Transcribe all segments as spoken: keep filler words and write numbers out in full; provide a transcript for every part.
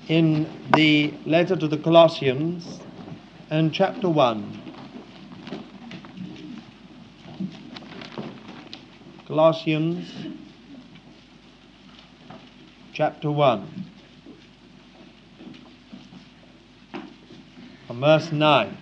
in the letter to the Colossians and chapter one. Colossians chapter one, and verse nine.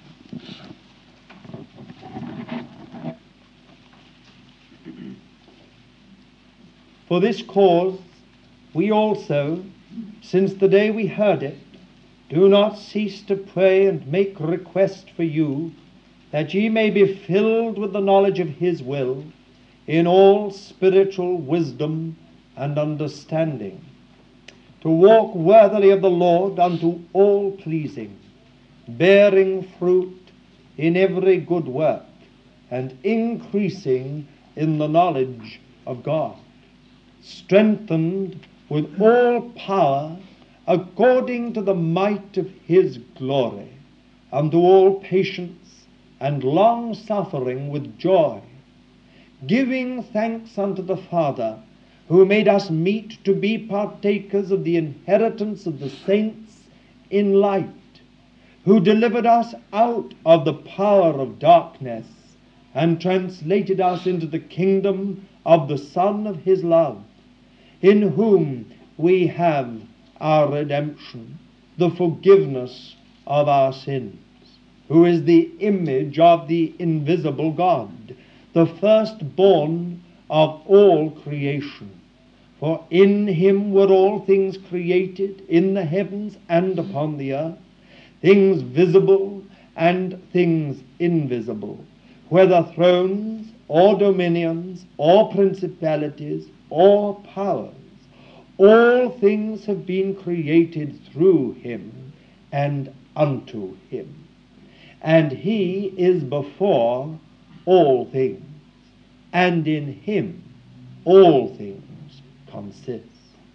For this cause we also, since the day we heard it, do not cease to pray and make request for you, that ye may be filled with the knowledge of his will, in all spiritual wisdom and understanding, to walk worthily of the Lord unto all pleasing, bearing fruit in every good work, and increasing in the knowledge of God, strengthened with all power according to the might of his glory, unto all patience and long suffering with joy, giving thanks unto the Father, who made us meet to be partakers of the inheritance of the saints in light, who delivered us out of the power of darkness, and translated us into the kingdom of the Son of his love, in whom we have our redemption, the forgiveness of our sins, who is the image of the invisible God, the firstborn of all creation. For in him were all things created, in the heavens and upon the earth, things visible and things invisible, whether thrones or dominions or principalities or powers. All things have been created through him and unto him. And he is before all things, and in him all things consist.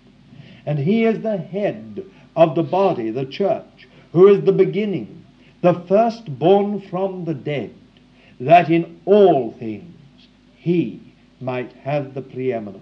And he is the head of the body, the church, who is the beginning, the firstborn from the dead, that in all things he might have the preeminence.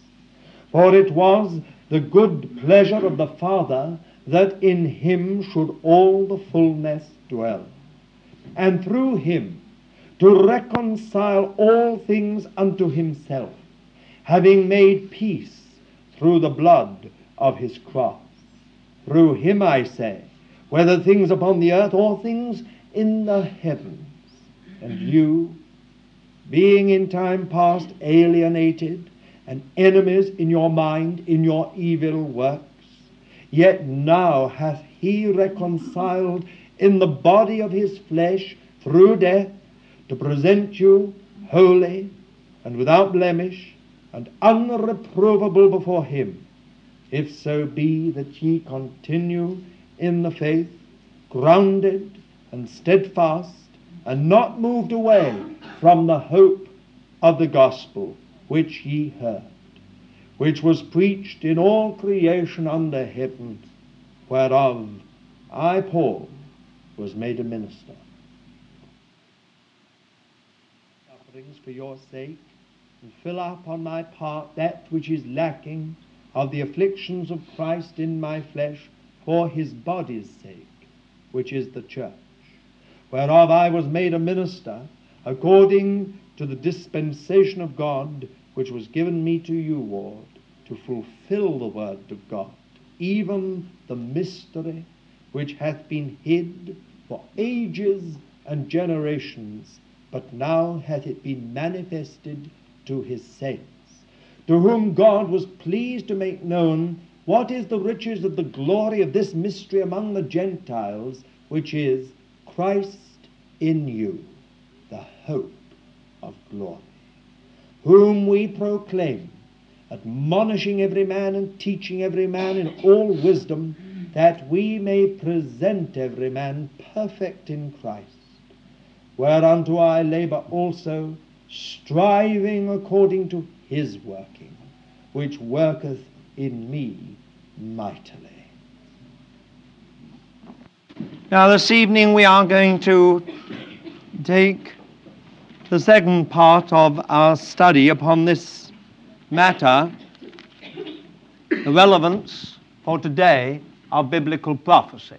For it was the good pleasure of the Father that in him should all the fullness dwell, and through him to reconcile all things unto himself, having made peace through the blood of his cross. Through him, I say, whether things upon the earth or things in the heavens. And you, being in time past alienated and enemies in your mind in your evil works, yet now hath he reconciled in the body of his flesh through death, to present you holy and without blemish and unreprovable before him, if so be that ye continue in the faith, grounded and steadfast, and not moved away from the hope of the gospel which ye heard, which was preached in all creation under heaven, whereof I, Paul, was made a minister. Sufferings for your sake, and fill up on my part that which is lacking of the afflictions of Christ in my flesh, for his body's sake, which is the church, whereof I was made a minister, according to the dispensation of God, which was given me to you, Lord, to fulfill the word of God, even the mystery which hath been hid for ages and generations, but now hath it been manifested to his saints, to whom God was pleased to make known what is the riches of the glory of this mystery among the Gentiles, which is Christ in you, the hope of glory, whom we proclaim, admonishing every man and teaching every man in all wisdom, that we may present every man perfect in Christ, whereunto I labor also, striving according to his working, which worketh in me mightily. Now this evening we are going to take the second part of our study upon this matter, the relevance for today of biblical prophecy.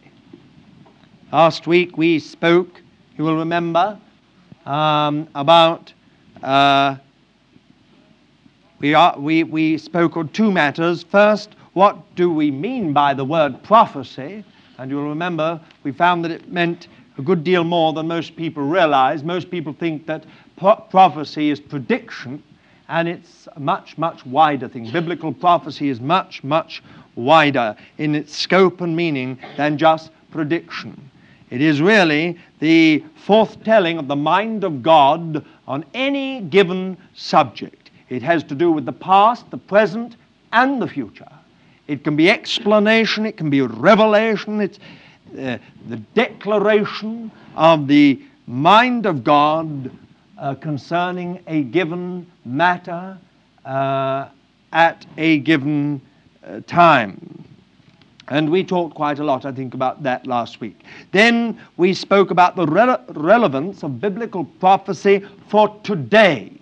Last week we spoke, you will remember, um, about, uh, we, are, we, we spoke on two matters. First, what do we mean by the word prophecy? And you'll remember we found that it meant a good deal more than most people realize. Most people think that pro- prophecy is prediction, and it's a much, much wider thing. Biblical prophecy is much, much wider in its scope and meaning than just prediction. It is really the foretelling of the mind of God on any given subject. It has to do with the past, the present, and the future. It can be explanation, it can be revelation, it's uh, the declaration of the mind of God uh, concerning a given matter uh, at a given uh, time. And we talked quite a lot, I think, about that last week. Then we spoke about the re- relevance of biblical prophecy for today.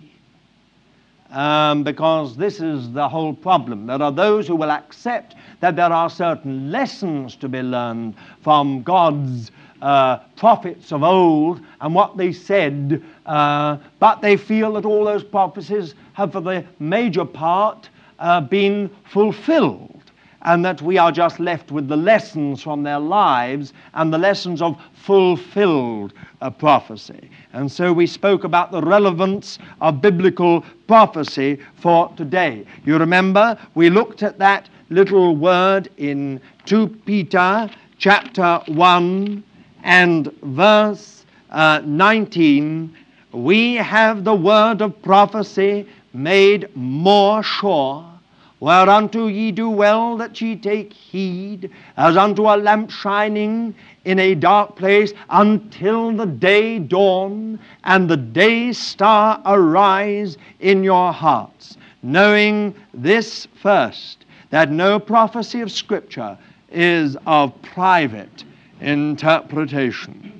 Um, because this is the whole problem. There are those who will accept that there are certain lessons to be learned from God's uh, prophets of old and what they said, uh, but they feel that all those prophecies have, for the major part, uh, been fulfilled, and that we are just left with the lessons from their lives and the lessons of fulfilled uh, prophecy. And so we spoke about the relevance of biblical prophecy for today. You remember, we looked at that little word in Second Peter chapter one and verse uh, nineteen. We have the word of prophecy made more sure, whereunto ye do well that ye take heed, as unto a lamp shining in a dark place, until the day dawn and the day star arise in your hearts, knowing this first, that no prophecy of Scripture is of private interpretation.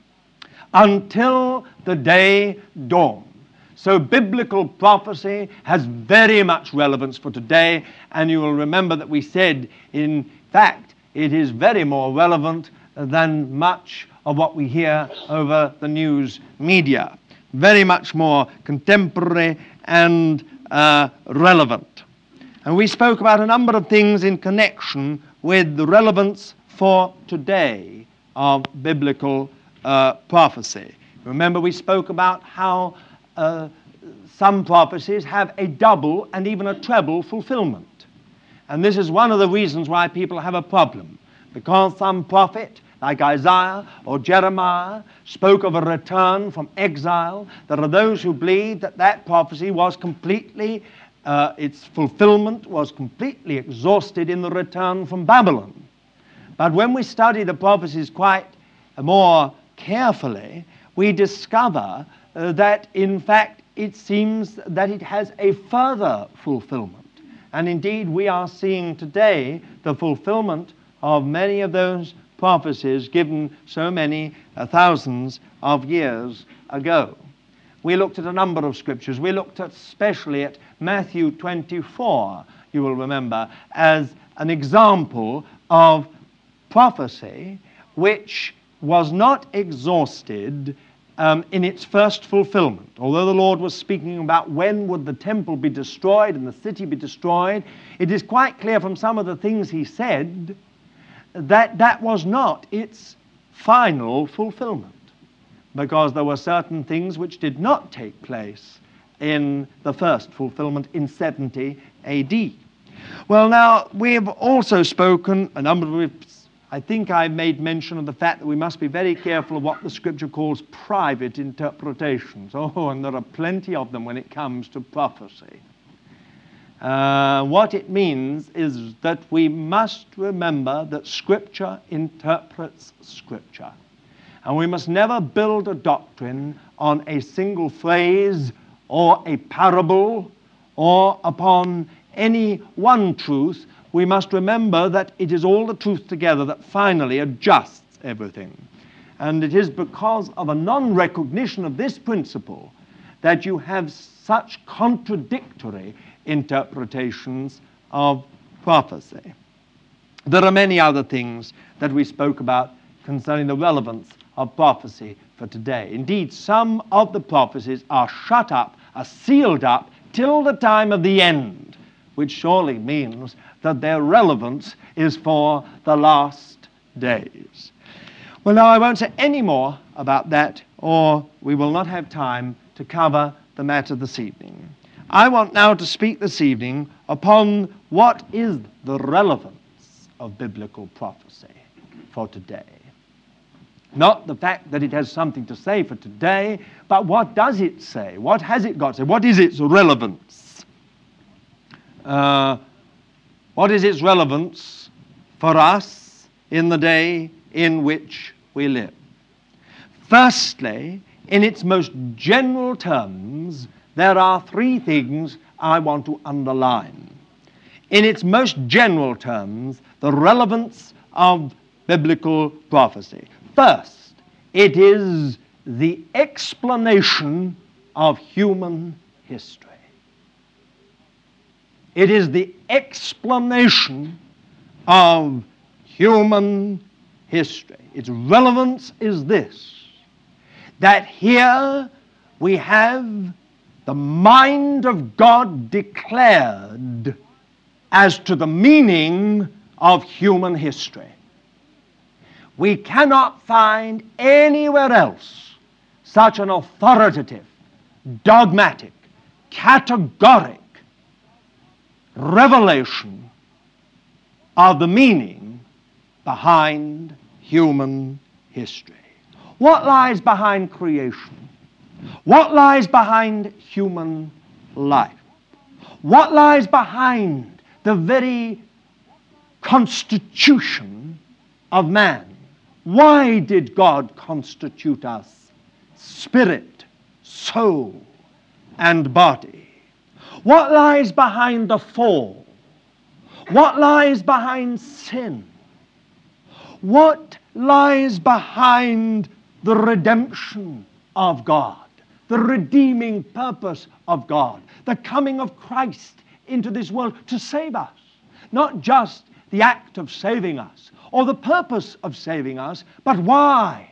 Until the day dawn. So biblical prophecy has very much relevance for today, and you will remember that we said, in fact, it is very more relevant than much of what we hear over the news media. Very much more contemporary and uh, relevant. And we spoke about a number of things in connection with the relevance for today of biblical uh, prophecy. Remember, we spoke about how Uh, some prophecies have a double and even a treble fulfillment. And this is one of the reasons why people have a problem. Because some prophet, like Isaiah or Jeremiah, spoke of a return from exile, there are those who believe that that prophecy was completely, uh, its fulfillment was completely exhausted in the return from Babylon. But when we study the prophecies quite more carefully, we discover Uh, that in fact it seems that it has a further fulfillment. And indeed we are seeing today the fulfillment of many of those prophecies given so many uh, thousands of years ago. We looked at a number of scriptures. We looked at especially at Matthew twenty-four, you will remember, as an example of prophecy which was not exhausted Um, in its first fulfillment. Although the Lord was speaking about when would the temple be destroyed and the city be destroyed, it is quite clear from some of the things he said that that was not its final fulfillment, because there were certain things which did not take place in the first fulfillment in seventy A D. Well, now, we have also spoken a number of I think I made mention of the fact that we must be very careful of what the Scripture calls private interpretations. Oh, and there are plenty of them when it comes to prophecy. Uh, what it means is that we must remember that Scripture interprets Scripture. And we must never build a doctrine on a single phrase or a parable or upon any one truth. We must remember that it is all the truth together that finally adjusts everything. And it is because of a non-recognition of this principle that you have such contradictory interpretations of prophecy. There are many other things that we spoke about concerning the relevance of prophecy for today. Indeed, some of the prophecies are shut up, are sealed up till the time of the end, which surely means that their relevance is for the last days. Well, now I won't say any more about that, or we will not have time to cover the matter this evening. I want now to speak this evening upon what is the relevance of biblical prophecy for today. Not the fact that it has something to say for today, but what does it say? What has it got to say? What is its relevance? Uh, what is its relevance for us in the day in which we live? Firstly, in its most general terms, there are three things I want to underline. In its most general terms, the relevance of biblical prophecy. First, it is the explanation of human history. It is the explanation of human history. Its relevance is this, that here we have the mind of God declared as to the meaning of human history. We cannot find anywhere else such an authoritative, dogmatic, categoric revelation of the meaning behind human history. What lies behind creation? What lies behind human life? What lies behind the very constitution of man? Why did God constitute us spirit, soul, and body? What lies behind the fall? What lies behind sin? What lies behind the redemption of God, the redeeming purpose of God, the coming of Christ into this world to save us? Not just the act of saving us or the purpose of saving us, but why?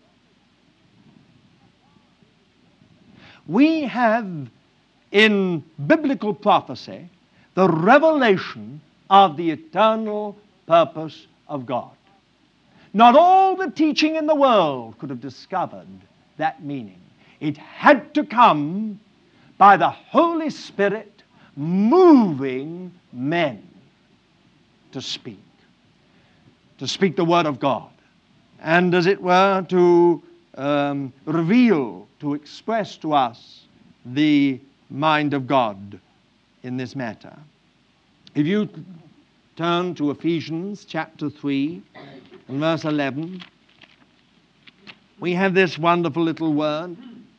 We have in biblical prophecy the revelation of the eternal purpose of God. Not all the teaching in the world could have discovered that meaning. It had to come by the Holy Spirit moving men to speak, to speak the Word of God, and as it were to um, reveal, to express to us the mind of God in this matter. If you turn to Ephesians chapter three and verse eleven, we have this wonderful little word.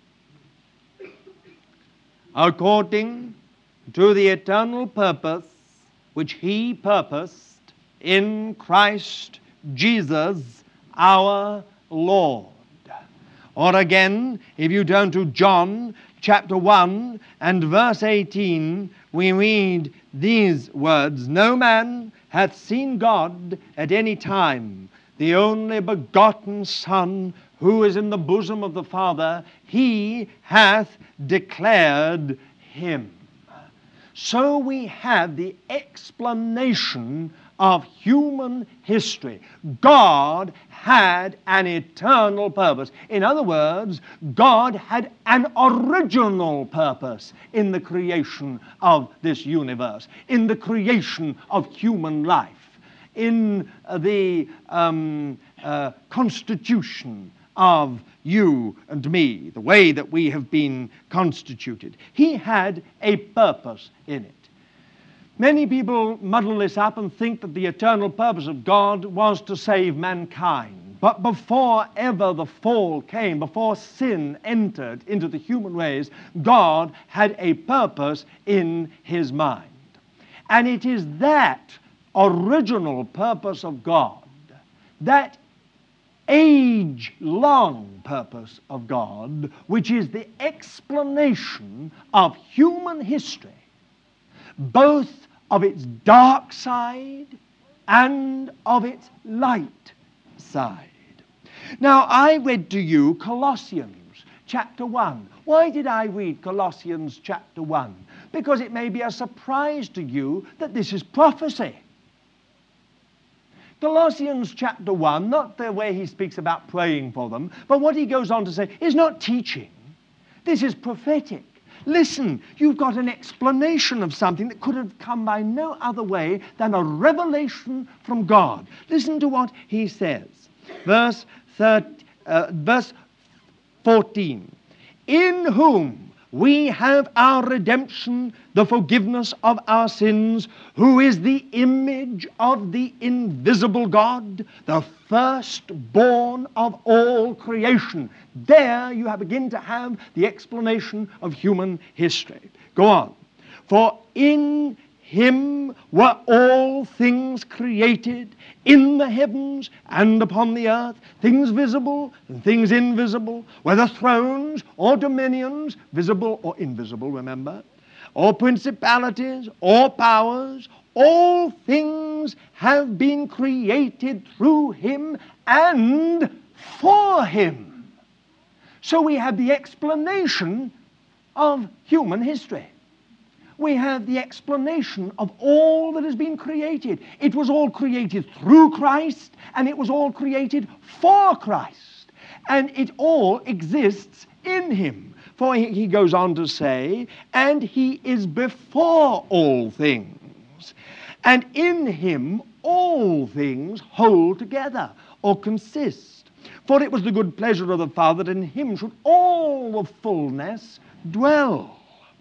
According to the eternal purpose which He purposed in Christ Jesus our Lord. Or again, if you turn to John chapter one and verse eighteen, we read these words, No man hath seen God at any time. The only begotten Son, who is in the bosom of the Father, He hath declared Him. So we have the explanation of human history. God had an eternal purpose. In other words, God had an original purpose in the creation of this universe, in the creation of human life, in the um, uh, constitution of you and me, the way that we have been constituted. He had a purpose in it. Many people muddle this up and think that the eternal purpose of God was to save mankind. But before ever the fall came, before sin entered into the human race, God had a purpose in His mind. And it is that original purpose of God, that age-long purpose of God, which is the explanation of human history, both of its dark side and of its light side. Now, I read to you Colossians chapter one. Why did I read Colossians chapter one? Because it may be a surprise to you that this is prophecy. Colossians chapter one, not the way he speaks about praying for them, but what he goes on to say is not teaching. This is prophetic. Listen, you've got an explanation of something that could have come by no other way than a revelation from God. Listen to what he says. Verse, thirty, uh, verse fourteen. In whom we have our redemption, the forgiveness of our sins, who is the image of the invisible God, the firstborn of all creation. There you have begin to have the explanation of human history. Go on. For in him were all things created, in the heavens and upon the earth, things visible and things invisible, whether thrones or dominions, visible or invisible, remember, or principalities or powers. All things have been created through him and for him. So we have the explanation of human history. We have the explanation of all that has been created. It was all created through Christ, and it was all created for Christ. And it all exists in him. For he goes on to say, and he is before all things. And in him all things hold together, or consist. For it was the good pleasure of the Father that in him should all the fullness dwell.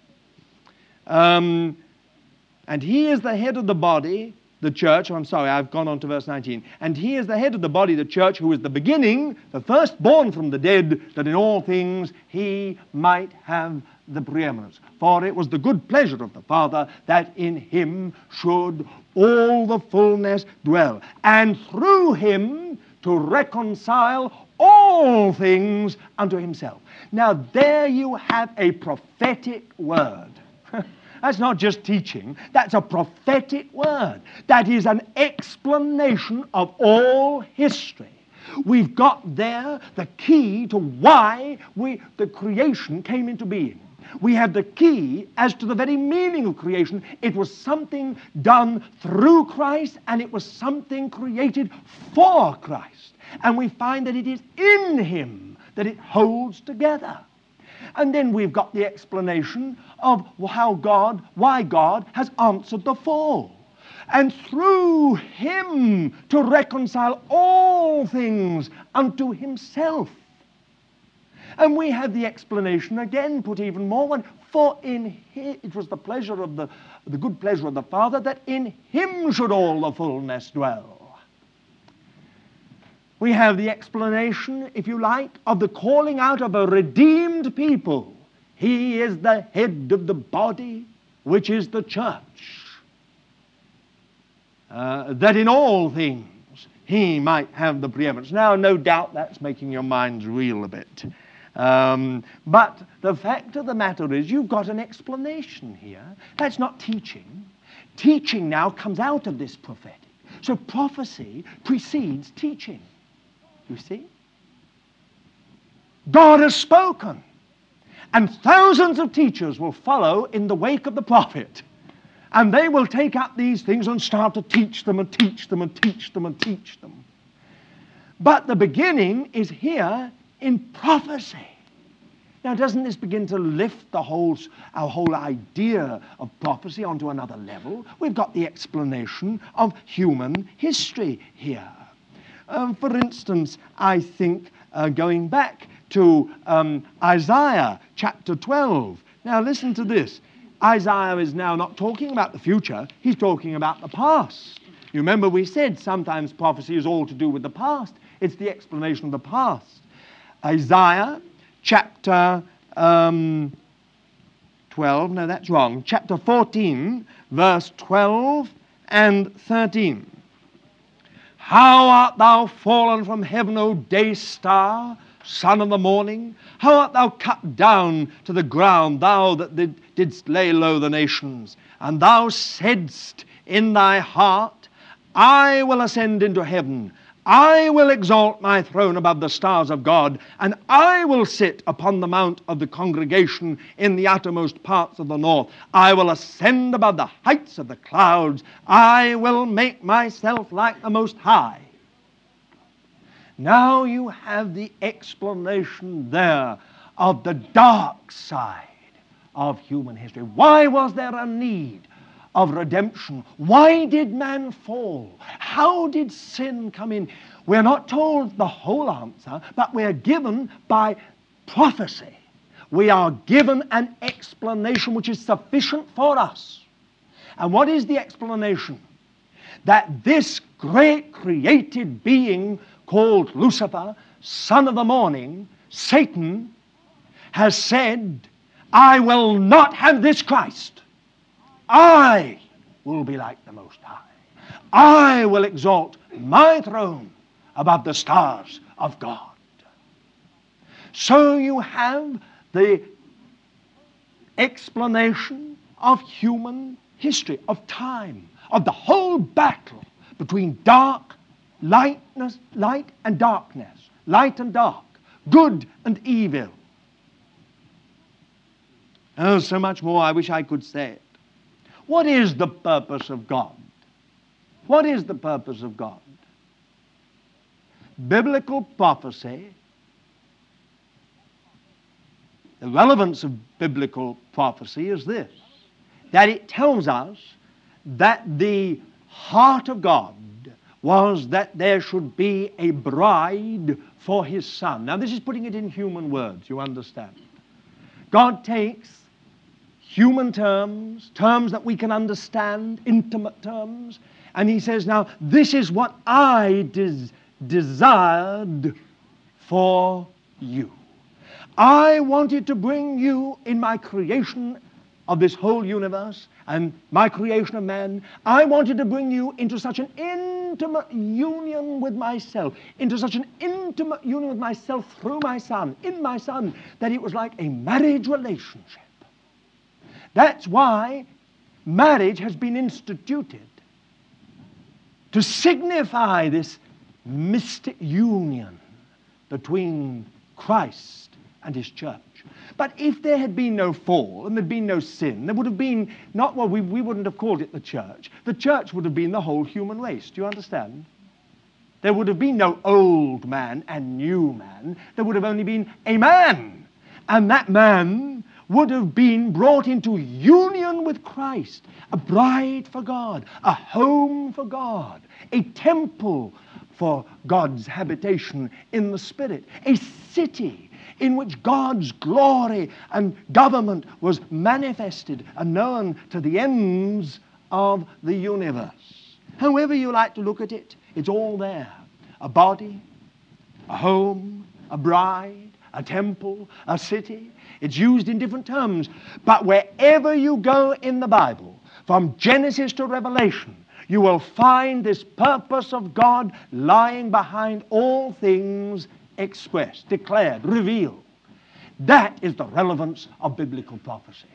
Um, and he is the head of the body, the church. Oh, I'm sorry, I've gone on to verse nineteen. And he is the head of the body, the church, who is the beginning, the firstborn from the dead, that in all things he might have the preeminence. For it was the good pleasure of the Father that in him should all the fullness dwell, and through him to reconcile all things unto himself. Now there you have a prophetic word. That's not just teaching, that's a prophetic word. That is an explanation of all history. We've got there the key to why we, the creation came into being. We have the key as to the very meaning of creation. It was something done through Christ, and it was something created for Christ. And we find that it is in him that it holds together. And then we've got the explanation of how God, why God has answered the fall. And through him to reconcile all things unto himself. And we have the explanation again, put even more one. For in him, it was the pleasure of the, the good pleasure of the Father that in him should all the fullness dwell. We have the explanation, if you like, of the calling out of a redeemed people. He is the head of the body, which is the church. Uh, that in all things he might have the preeminence. Now, no doubt that's making your minds reel a bit. Um, but the fact of the matter is you've got an explanation here. That's not teaching. Teaching now comes out of this prophetic. So prophecy precedes teaching. You see? God has spoken. And thousands of teachers will follow in the wake of the prophet. And they will take up these things and start to teach them and teach them and teach them and teach them. But the beginning is here in prophecy. Now, doesn't this begin to lift the whole, our whole idea of prophecy onto another level? We've got the explanation of human history here. Um, for instance, I think uh, going back to um, Isaiah chapter twelve. Now listen to this. Isaiah is now not talking about the future, he's talking about the past. You remember we said sometimes prophecy is all to do with the past. It's the explanation of the past. Isaiah chapter um, twelve, no that's wrong, chapter fourteen, verse twelve and thirteen. How art thou fallen from heaven, O day star, son of the morning? How art thou cut down to the ground, thou that did, didst lay low the nations? And thou saidst in thy heart, I will ascend into heaven. I will exalt my throne above the stars of God, and I will sit upon the mount of the congregation in the uttermost parts of the north. I will ascend above the heights of the clouds. I will make myself like the Most High. Now you have the explanation there of the dark side of human history. Why was there a need of redemption? Why did man fall? How did sin come in? We're not told the whole answer, but we're given by prophecy. We are given an explanation which is sufficient for us. And what is the explanation? That this great created being called Lucifer, son of the morning, Satan, has said, I will not have this Christ. I will be like the Most High. I will exalt my throne above the stars of God. So you have the explanation of human history, of time, of the whole battle between dark, lightness, light and darkness, light and dark, good and evil. Oh, so much more I wish I could say it. What is the purpose of God? What is the purpose of God? Biblical prophecy, the relevance of biblical prophecy is this, that it tells us that the heart of God was that there should be a bride for His Son. Now this is putting it in human words, you understand. God takes human terms, terms that we can understand, intimate terms, and He says, now this is what I des- desired for you. I wanted to bring you in my creation of this whole universe and my creation of man. I wanted to bring you into such an intimate union with myself, into such an intimate union with myself through my Son, in my Son, that it was like a marriage relationship. That's why marriage has been instituted, to signify this mystic union between Christ and His church. But if there had been no fall and there'd been no sin, there would have been not, well, we, we wouldn't have called it the church. The church would have been the whole human race. Do you understand? There would have been no old man and new man. There would have only been a man. And that man would have been brought into union with Christ, a bride for God, a home for God, a temple for God's habitation in the Spirit, a city in which God's glory and government was manifested and known to the ends of the universe. However you like to look at it, it's all there. A body, a home, a bride, a temple, a city. It's used in different terms. But wherever you go in the Bible, from Genesis to Revelation, you will find this purpose of God lying behind all things expressed, declared, revealed. That is the relevance of biblical prophecy.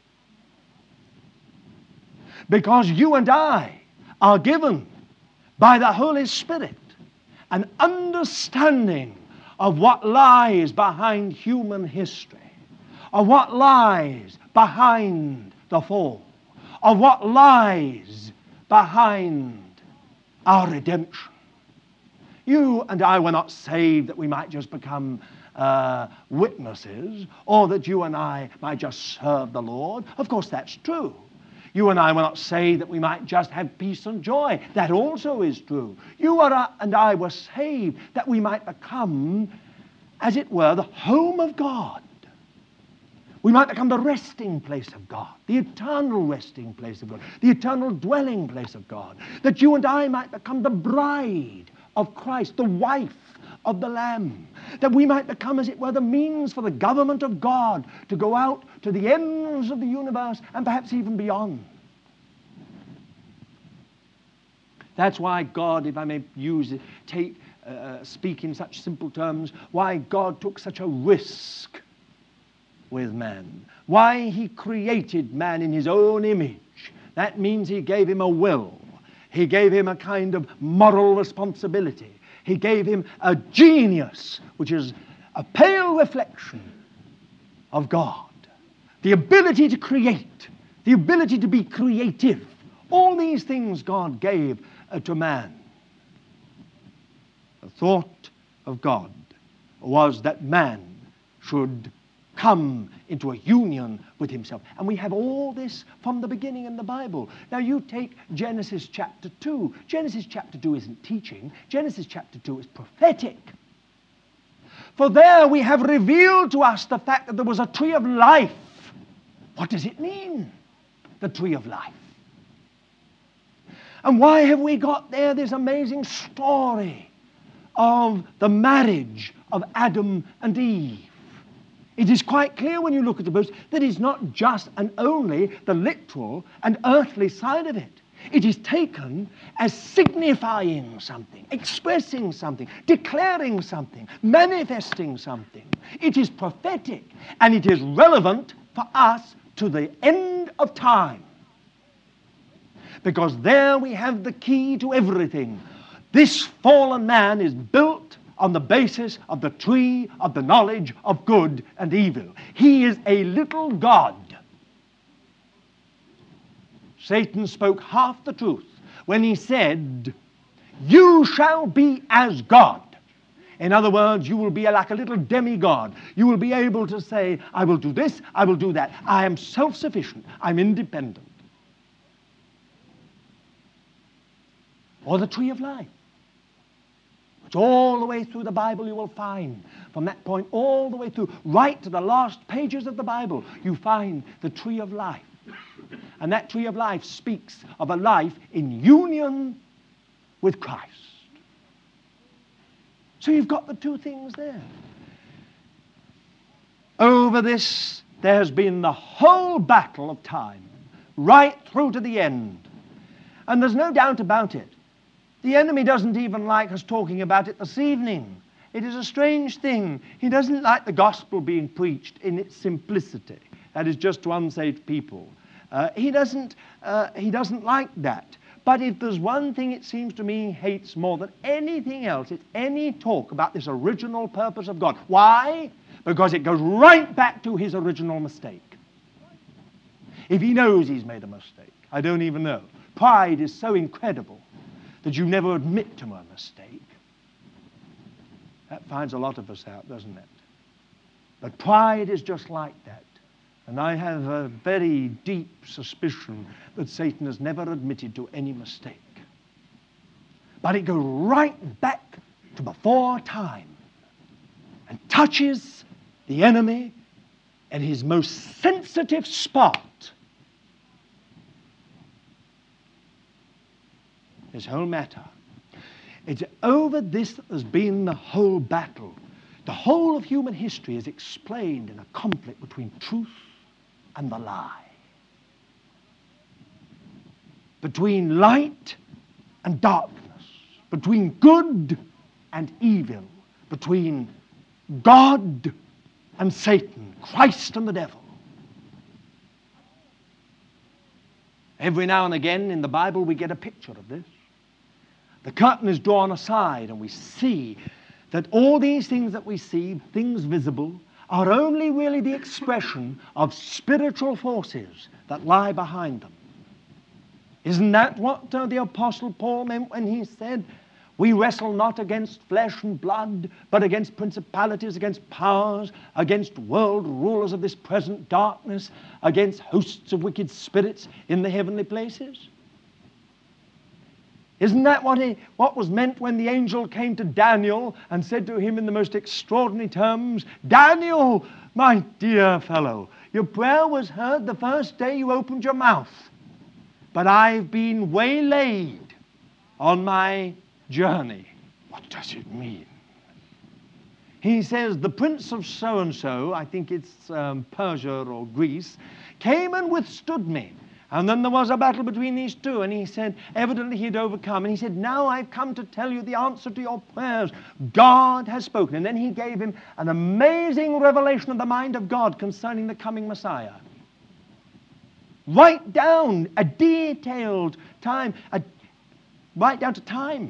Because you and I are given by the Holy Spirit an understanding of what lies behind human history, of what lies behind the fall, of what lies behind our redemption. You and I were not saved that we might just become uh, witnesses, or that you and I might just serve the Lord. Of course, that's true. You and I were not saved that we might just have peace and joy. That also is true. You and I were saved that we might become, as it were, the home of God. We might become the resting place of God, the eternal resting place of God, the eternal dwelling place of God. That you and I might become the bride of Christ, the wife of the Lamb. That we might become, as it were, the means for the government of God to go out to the ends of the universe and perhaps even beyond. That's why God, if I may use it, take, uh, speak in such simple terms, why God took such a risk with man. Why He created man in His own image. That means He gave him a will. He gave him a kind of moral responsibility. He gave him a genius, which is a pale reflection of God. The ability to create, the ability to be creative. All these things God gave uh, to man. The thought of God was that man should come into a union with himself. And we have all this from the beginning in the Bible. Now you take Genesis chapter two. Genesis chapter two isn't teaching. Genesis chapter two is prophetic. For there we have revealed to us the fact that there was a tree of life. What does it mean, the tree of life? And why have we got there this amazing story of the marriage of Adam and Eve? It is quite clear when you look at the verse that it's not just and only the literal and earthly side of it. It is taken as signifying something, expressing something, declaring something, manifesting something. It is prophetic, and it is relevant for us to the end of time. Because there we have the key to everything. This fallen man is built on the basis of the tree of the knowledge of good and evil. He is a little God. Satan spoke half the truth when he said, "You shall be as God." In other words, you will be like a little demigod. You will be able to say, "I will do this, I will do that. I am self-sufficient, I'm independent." Or the tree of life, which all the way through the Bible you will find, from that point all the way through, right to the last pages of the Bible, you find the tree of life. And that tree of life speaks of a life in union with Christ. So you've got the two things there. Over this, there has been the whole battle of time, right through to the end. And there's no doubt about it. The enemy doesn't even like us talking about it this evening. It is a strange thing. He doesn't like the gospel being preached in its simplicity. That is just to unsaved people. Uh, he doesn't. Uh, he doesn't like that. But if there's one thing it seems to me he hates more than anything else, it's any talk about this original purpose of God. Why? Because it goes right back to his original mistake. If he knows he's made a mistake, I don't even know. Pride is so incredible that you never admit to a mistake. That finds a lot of us out, doesn't it? But pride is just like that. And I have a very deep suspicion that Satan has never admitted to any mistake. But it goes right back to before time and touches the enemy at his most sensitive spot. This whole matter. It's over this that has been the whole battle. The whole of human history is explained in a conflict between truth and the lie. Between light and darkness. Between good and evil. Between God and Satan. Christ and the devil. Every now and again in the Bible we get a picture of this. The curtain is drawn aside and we see that all these things that we see, things visible, are only really the expression of spiritual forces that lie behind them. Isn't that what uh, the Apostle Paul meant when he said, "We wrestle not against flesh and blood, but against principalities, against powers, against world rulers of this present darkness, against hosts of wicked spirits in the heavenly places"? Isn't that what, he, what was meant when the angel came to Daniel and said to him in the most extraordinary terms, "Daniel, my dear fellow, your prayer was heard the first day you opened your mouth, but I've been waylaid on my journey." What does it mean? He says, the prince of so-and-so, I think it's um, Persia or Greece, came and withstood me. And then there was a battle between these two, and he said, evidently he had overcome. And he said, "Now I've come to tell you the answer to your prayers. God has spoken." And then he gave him an amazing revelation of the mind of God concerning the coming Messiah. Right down a detailed time, a, right down to times.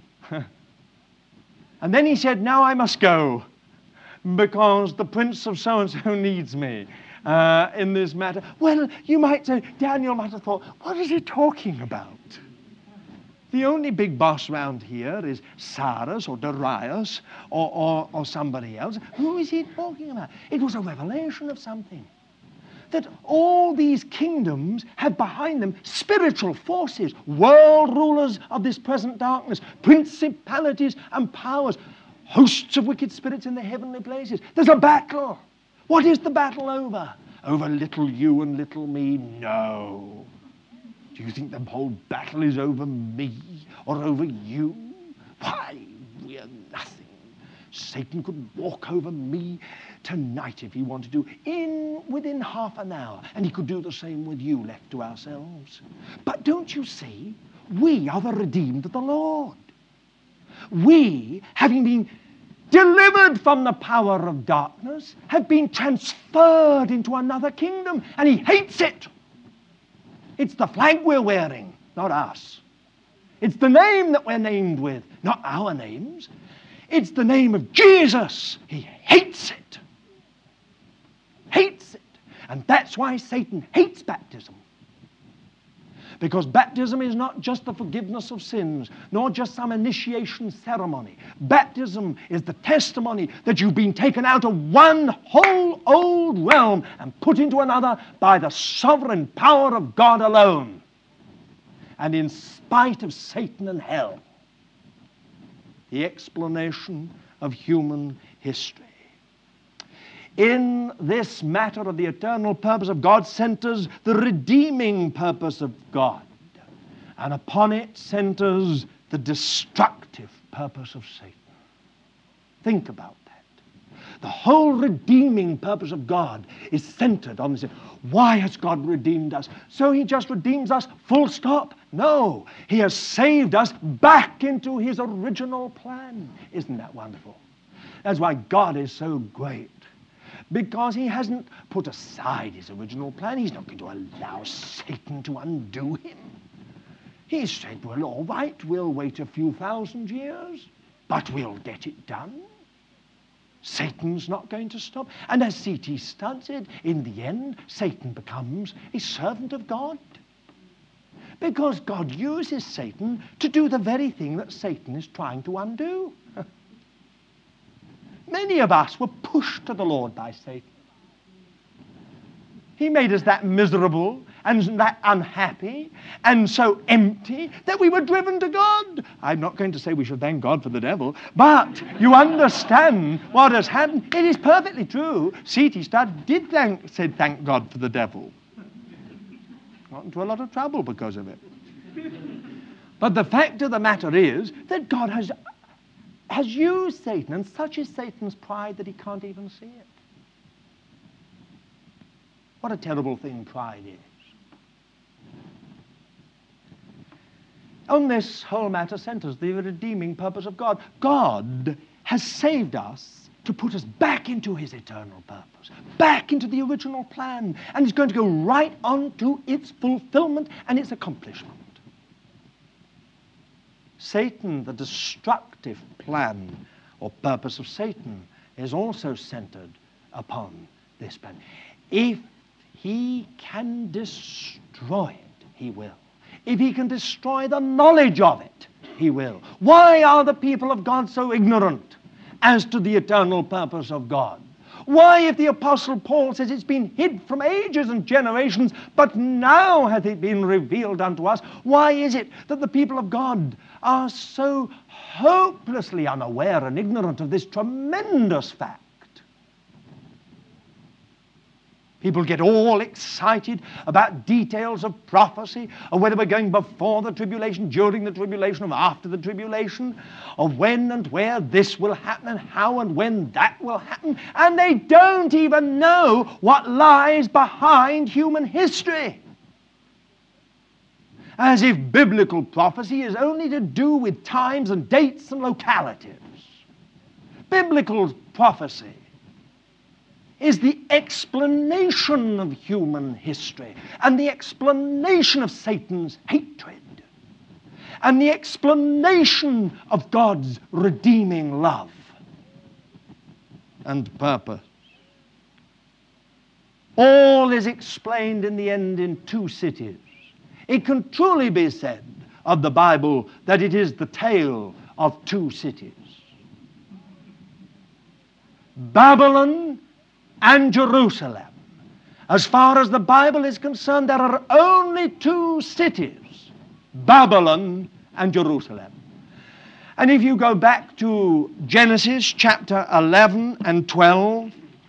And then he said, now I must go, because the prince of so-and-so needs me uh, in this matter. Well, you might say, Daniel might have thought, what is he talking about? The only big boss around here is Cyrus or Darius or, or, or somebody else. Who is he talking about? It was a revelation of something. That all these kingdoms have behind them spiritual forces, world rulers of this present darkness, principalities and powers, hosts of wicked spirits in the heavenly places. There's a battle. What is the battle over? Over little you and little me? No. Do you think the whole battle is over me or over you? Why, we are nothing. Satan could walk over me tonight if he wanted to, in within half an hour, and he could do the same with you left to ourselves. But don't you see, we are the redeemed of the Lord. We, having been delivered from the power of darkness, have been transferred into another kingdom, and he hates it. It's the flag we're wearing, not us. It's the name that we're named with, not our names. It's the name of Jesus. He hates it. Hates it. And that's why Satan hates baptism. Because baptism is not just the forgiveness of sins, nor just some initiation ceremony. Baptism is the testimony that you've been taken out of one whole old realm and put into another by the sovereign power of God alone. And in spite of Satan and hell. The explanation of human history. In this matter of the eternal purpose of God centers the redeeming purpose of God. And upon it centers the destructive purpose of Satan. Think about that. The whole redeeming purpose of God is centered on this. Why has God redeemed us? So he just redeems us, full stop? No. He has saved us back into his original plan. Isn't that wonderful? That's why God is so great. Because he hasn't put aside his original plan. He's not going to allow Satan to undo him. He said, well, all right, we'll wait a few thousand years, but we'll get it done. Satan's not going to stop. And as C T Studd said, in the end, Satan becomes a servant of God. Because God uses Satan to do the very thing that Satan is trying to undo. Many of us were pushed to the Lord by Satan. He made us that miserable and that unhappy and so empty that we were driven to God. I'm not going to say we should thank God for the devil, but you understand what has happened. It is perfectly true. C T Studd did thank, said thank God for the devil. Got into a lot of trouble because of it. But the fact of the matter is that God has has used Satan, and such is Satan's pride that he can't even see it. What a terrible thing pride is. On this whole matter centers the redeeming purpose of God. God has saved us to put us back into his eternal purpose, back into the original plan, and it's going to go right on to its fulfillment and its accomplishment. Satan, the destructive plan or purpose of Satan, is also centered upon this plan. If he can destroy it, he will. If he can destroy the knowledge of it, he will. Why are the people of God so ignorant as to the eternal purpose of God? Why, if the Apostle Paul says it's been hid from ages and generations, but now hath it been revealed unto us, why is it that the people of God are so hopelessly unaware and ignorant of this tremendous fact? People get all excited about details of prophecy, of whether we're going before the tribulation, during the tribulation, or after the tribulation, of when and where this will happen, and how and when that will happen, and they don't even know what lies behind human history. As if biblical prophecy is only to do with times and dates and localities. Biblical prophecy is the explanation of human history and the explanation of Satan's hatred. and the explanation of God's redeeming love and purpose. All is explained in the end in two cities. It can truly be said of the Bible that it is the tale of two cities. Babylon and Jerusalem. As far as the Bible is concerned, there are only two cities, Babylon and Jerusalem. And if you go back to Genesis chapter eleven and twelve,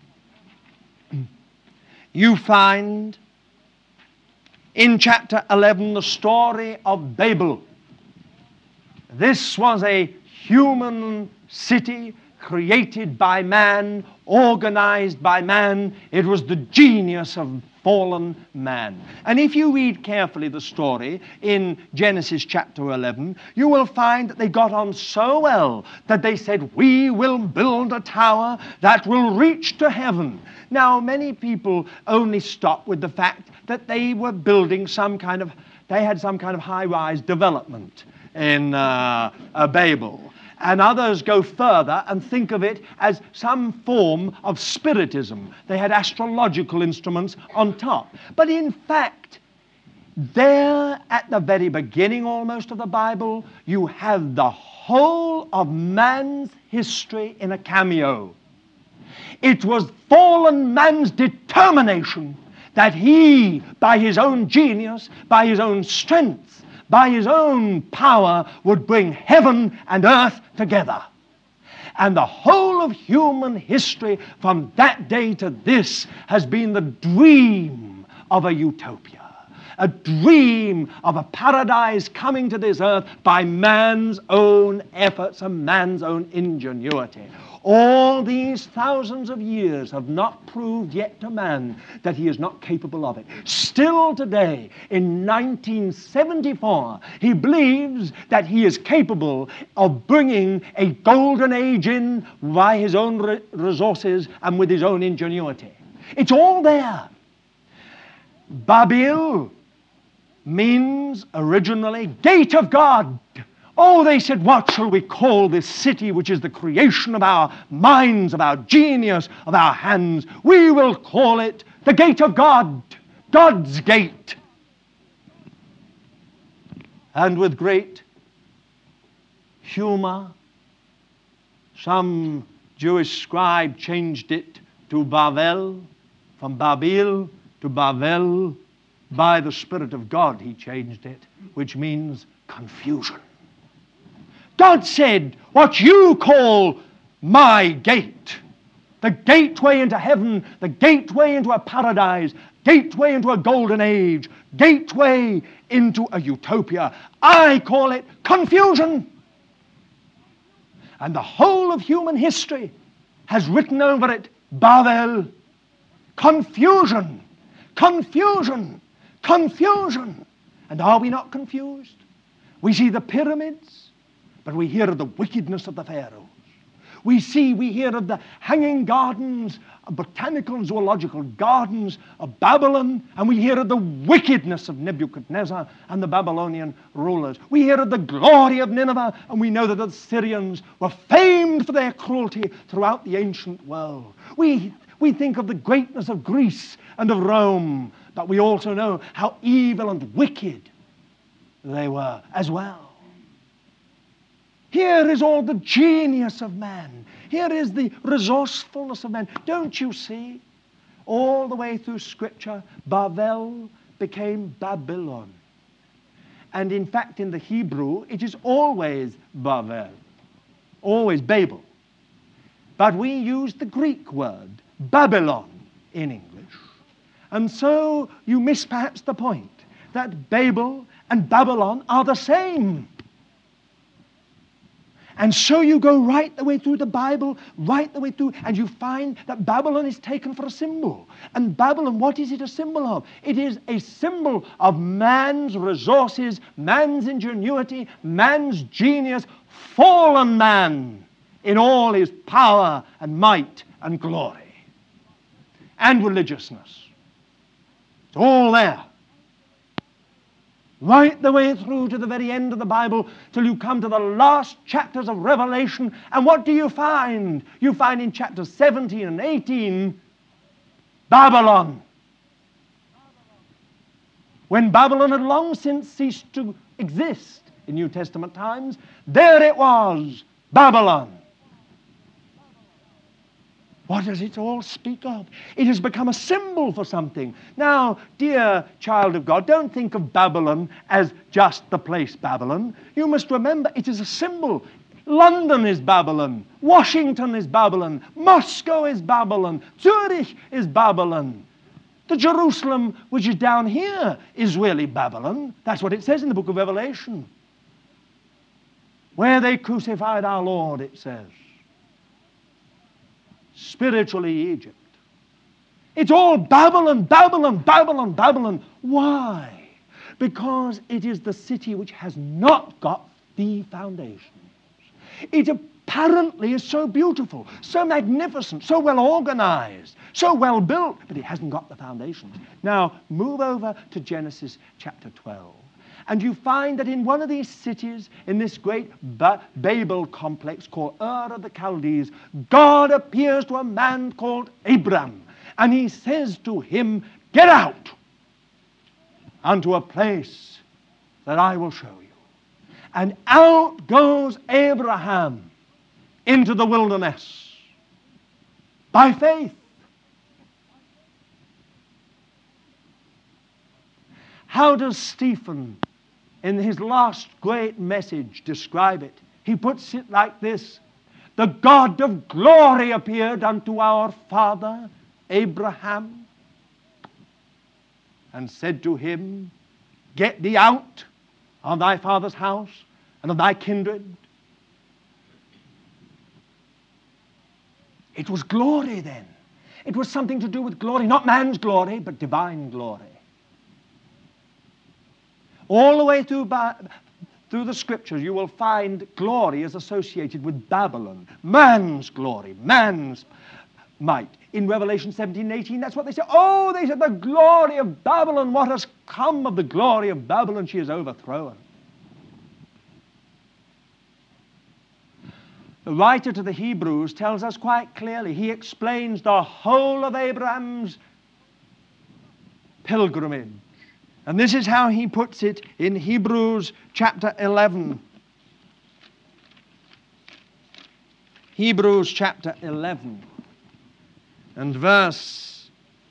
you find in chapter eleven the story of Babel. This was a human city created by man, organized by man. It was the genius of fallen man. And if you read carefully the story in Genesis chapter eleven, you will find that they got on so well that they said, we will build a tower that will reach to heaven. Now, many people only stop with the fact that they were building some kind of, they had some kind of high-rise development in uh, uh, Babel. And others go further and think of it as some form of spiritism. They had astrological instruments on top. But in fact, there at the very beginning almost of the Bible, you have the whole of man's history in a cameo. It was fallen man's determination that he, by his own genius, by his own strength, by his own power, would bring heaven and earth together. And the whole of human history from that day to this has been the dream of a utopia, a dream of a paradise coming to this earth by man's own efforts and man's own ingenuity. All these thousands of years have not proved yet to man that he is not capable of it. Still today, in nineteen seventy-four, he believes that he is capable of bringing a golden age in by his own re- resources and with his own ingenuity. It's all there. Babel means originally gate of God. Oh, they said, what shall we call this city which is the creation of our minds, of our genius, of our hands? We will call it the gate of God, God's gate. And with great humor, some Jewish scribe changed it to Babel, from Babel to Babel. By the Spirit of God he changed it, which means confusion. God said, what you call my gate, the gateway into heaven, the gateway into a paradise, gateway into a golden age, gateway into a utopia, I call it confusion. And the whole of human history has written over it, Babel, confusion, confusion, confusion. And are we not confused? We see the pyramids, but we hear of the wickedness of the pharaohs. We see, we hear of the hanging gardens, botanical and zoological gardens of Babylon, and we hear of the wickedness of Nebuchadnezzar and the Babylonian rulers. We hear of the glory of Nineveh, and we know that the Syrians were famed for their cruelty throughout the ancient world. We, we think of the greatness of Greece and of Rome, but we also know how evil and wicked they were as well. Here is all the genius of man. Here is the resourcefulness of man. Don't you see? All the way through Scripture, Babel became Babylon. And in fact, in the Hebrew, it is always Babel, always Babel. But we use the Greek word, Babylon, in English. And so you miss perhaps the point that Babel and Babylon are the same. And so you go right the way through the Bible, right the way through, and you find that Babylon is taken for a symbol. And Babylon, what is it a symbol of? It is a symbol of man's resources, man's ingenuity, man's genius, fallen man in all his power and might and glory and religiousness. It's all there. right the way through to the very end of the Bible, till you come to the last chapters of Revelation. And what do you find? You find in chapters seventeen and eighteen, Babylon. When Babylon had long since ceased to exist in New Testament times, there it was, Babylon. What does it all speak of? It has become a symbol for something. Now, dear child of God, don't think of Babylon as just the place Babylon. You must remember it is a symbol. London is Babylon. Washington is Babylon. Moscow is Babylon. Zurich is Babylon. The Jerusalem, which is down here, is really Babylon. That's what it says in the book of Revelation. Where they crucified our Lord, it says. Spiritually, Egypt. It's all Babylon, Babylon, Babylon, Babylon. Why? Because it is the city which has not got the foundations. It apparently is so beautiful, so magnificent, so well organized, so well built, but it hasn't got the foundations. Now, move over to Genesis chapter twelve. And you find that in one of these cities, in this great ba- Babel complex called Ur of the Chaldees, God appears to a man called Abram. And he says to him, get out unto a place that I will show you. And out goes Abraham into the wilderness by faith. How does Stephen, in his last great message, describe it? He puts it like this: the God of glory appeared unto our father Abraham and said to him, get thee out of thy father's house and of thy kindred. It was glory then. It was something to do with glory, not man's glory, but divine glory. All the way through, through the Scriptures, you will find glory is associated with Babylon. Man's glory, man's might. In Revelation seventeen and eighteen, that's what they say. Oh, they said, the glory of Babylon. What has come of the glory of Babylon? She is overthrown. The writer to the Hebrews tells us quite clearly. He explains the whole of Abraham's pilgrimage. And this is how he puts it in Hebrews chapter eleven. Hebrews chapter eleven and verse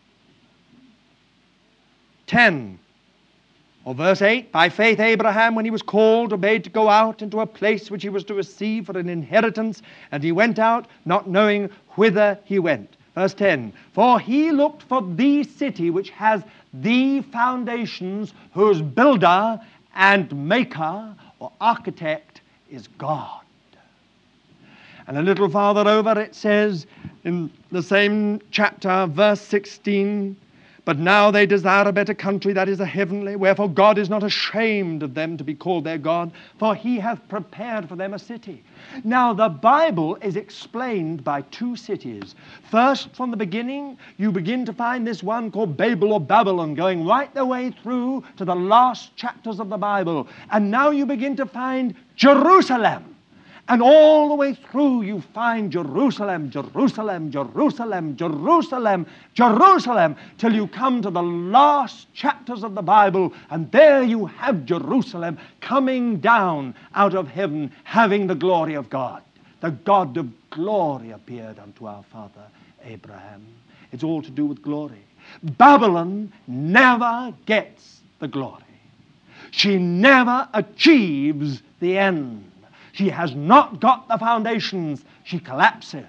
ten. Or verse eight, by faith Abraham, when he was called, obeyed to go out into a place which he was to receive for an inheritance, and he went out, not knowing whither he went. Verse ten, for he looked for the city which has the foundations, whose builder and maker or architect is God. And a little farther over it says, in the same chapter, verse sixteen, but now they desire a better country, that is a heavenly, wherefore God is not ashamed of them to be called their God, for he hath prepared for them a city. Now the Bible is explained by two cities. First, from the beginning, you begin to find this one called Babel or Babylon, going right the way through to the last chapters of the Bible. And now you begin to find Jerusalem. And all the way through you find Jerusalem, Jerusalem, Jerusalem, Jerusalem, Jerusalem, till you come to the last chapters of the Bible, and there you have Jerusalem coming down out of heaven, having the glory of God. The God of glory appeared unto our father Abraham. It's all to do with glory. Babylon never gets the glory. She never achieves the end. She has not got the foundations. She collapses.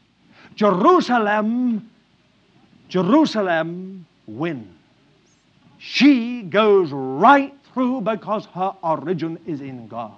Jerusalem, Jerusalem wins. She goes right through because her origin is in God.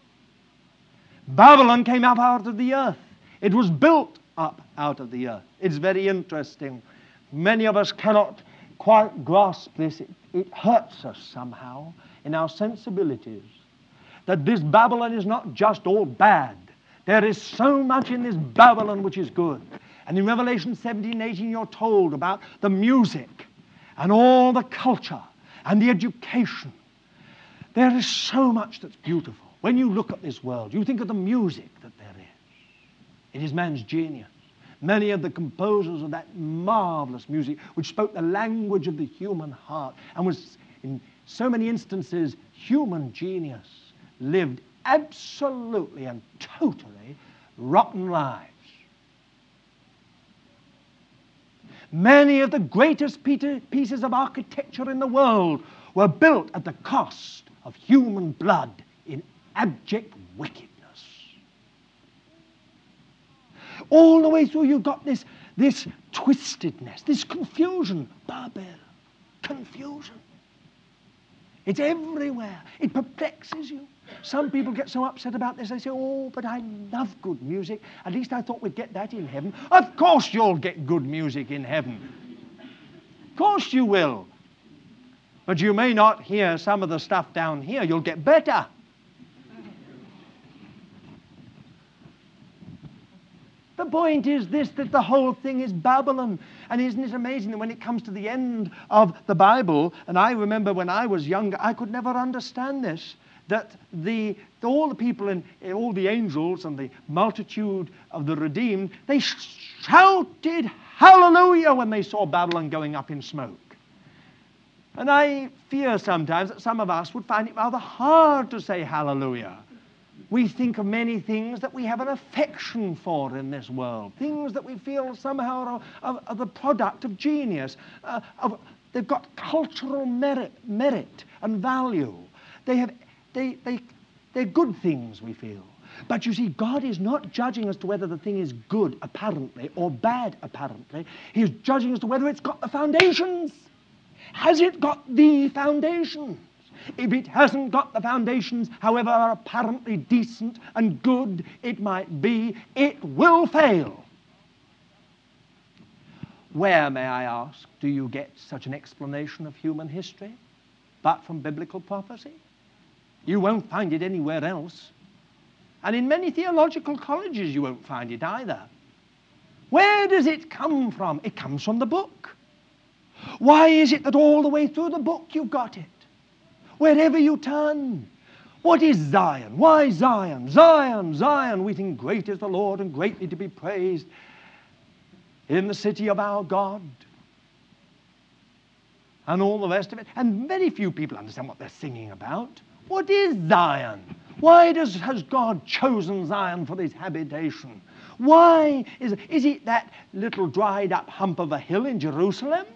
Babylon came up out of the earth. It was built up out of the earth. It's very interesting. Many of us cannot quite grasp this. It, it hurts us somehow in our sensibilities, that this Babylon is not just all bad. There is so much in this Babylon which is good. And in Revelation seventeen, eighteen, you're told about the music and all the culture and the education There is so much that's beautiful. When you look at this world, you think of the music that there is. It is man's genius. Many of the composers of that marvelous music, which spoke the language of the human heart and was, in so many instances, human genius, lived absolutely and totally rotten lives. Many of the greatest pieces of architecture in the world were built at the cost of human blood in abject wickedness. All the way through you've got this, this twistedness, this confusion. Babel, confusion. It's everywhere. It perplexes you. Some people get so upset about this, they say, oh, but I love good music. At least I thought we'd get that in heaven. Of course you'll get good music in heaven. Of course you will. But you may not hear some of the stuff down here. You'll get better. The point is this, that the whole thing is Babylon. And isn't it amazing that when it comes to the end of the Bible, and I remember when I was younger, I could never understand this, that the all the people and all the angels and the multitude of the redeemed, they shouted hallelujah when they saw Babylon going up in smoke. And I fear sometimes that some of us would find it rather hard to say hallelujah. We think of many things that we have an affection for in this world, things that we feel somehow are, are, are the product of genius. Uh, of, they've got cultural merit, merit and value. They have, they, they, they're good things, we feel. But you see, God is not judging as to whether the thing is good, apparently, or bad, apparently. He is judging as to whether it's got the foundations. Has it got the foundations? If it hasn't got the foundations, however apparently decent and good it might be, it will fail. Where, may I ask, do you get such an explanation of human history? But from biblical prophecy? You won't find it anywhere else. And in many theological colleges you won't find it either. Where does it come from? It comes from the book. Why is it that all the way through the book you've got it? Wherever you turn. What is Zion? Why Zion? Zion, Zion. We think great is the Lord and greatly to be praised in the city of our God. And all the rest of it. And very few people understand what they're singing about. What is Zion? Why does, has God chosen Zion for his habitation? Why is, is it that little dried up hump of a hill in Jerusalem?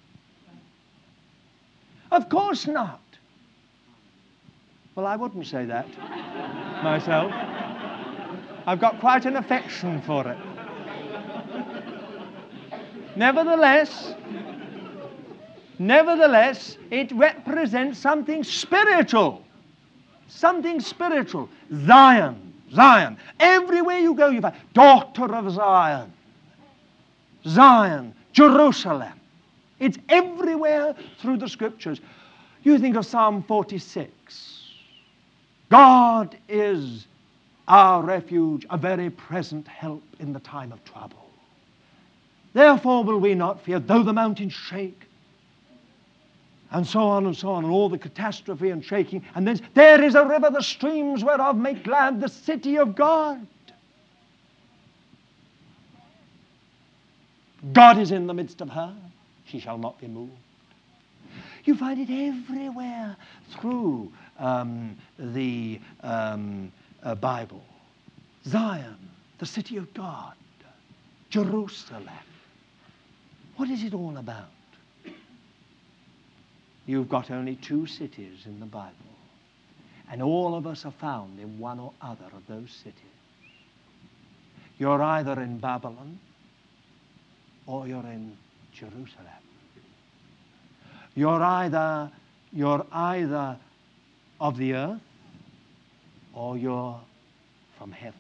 Of course not. Well, I wouldn't say that myself. I've got quite an affection for it. Nevertheless, nevertheless, it represents something spiritual. Something spiritual. Zion, Zion. Everywhere you go, you find daughter of Zion. Zion, Jerusalem. It's everywhere through the scriptures. You think of Psalm forty-six. God is our refuge, a very present help in the time of trouble. Therefore will we not fear, though the mountains shake. And so on and so on, and all the catastrophe and shaking. And then there is a river, the streams whereof make glad the city of God. God is in the midst of her. She shall not be moved. You find it everywhere through um, the um, uh, Bible. Zion, the city of God. Jerusalem. What is it all about? You've got only two cities in the Bible. And all of us are found in one or other of those cities. You're either in Babylon or you're in Jerusalem. You're either, you're either of the earth or you're from heaven.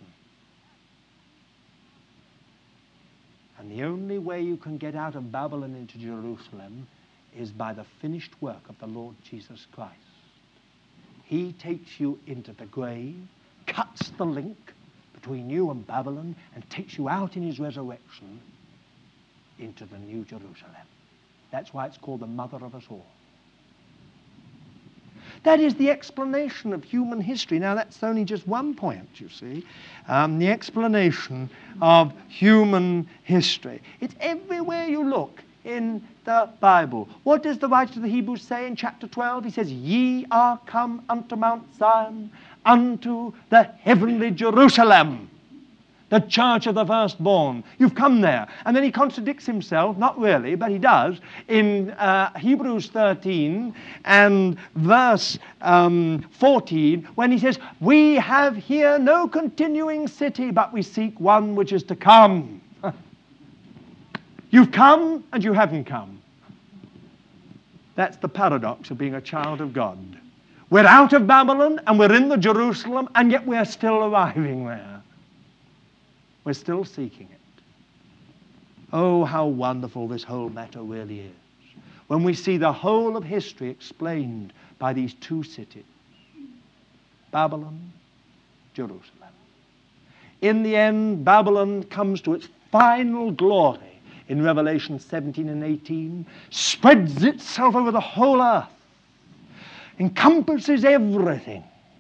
And the only way you can get out of Babylon into Jerusalem is by the finished work of the Lord Jesus Christ. He takes you into the grave, cuts the link between you and Babylon, and takes you out in his resurrection into the New Jerusalem. That's why it's called the mother of us all. That is the explanation of human history. Now, that's only just one point, you see. Um, the explanation of human history. It's everywhere you look in the Bible. What does the writer to the Hebrews say in chapter twelve? He says, "Ye are come unto Mount Zion, unto the heavenly Jerusalem, the church of the firstborn." You've come there. And then he contradicts himself, not really, but he does, in uh, Hebrews thirteen and verse um, fourteen, when he says, "We have here no continuing city, but we seek one which is to come." You've come and you haven't come. That's the paradox of being a child of God. We're out of Babylon and we're in the Jerusalem, and yet we're still arriving there. We're still seeking it. Oh, how wonderful this whole matter really is, when we see the whole of history explained by these two cities, Babylon, Jerusalem. In the end, Babylon comes to its final glory in Revelation seventeen and eighteen, spreads itself over the whole earth, encompasses everything,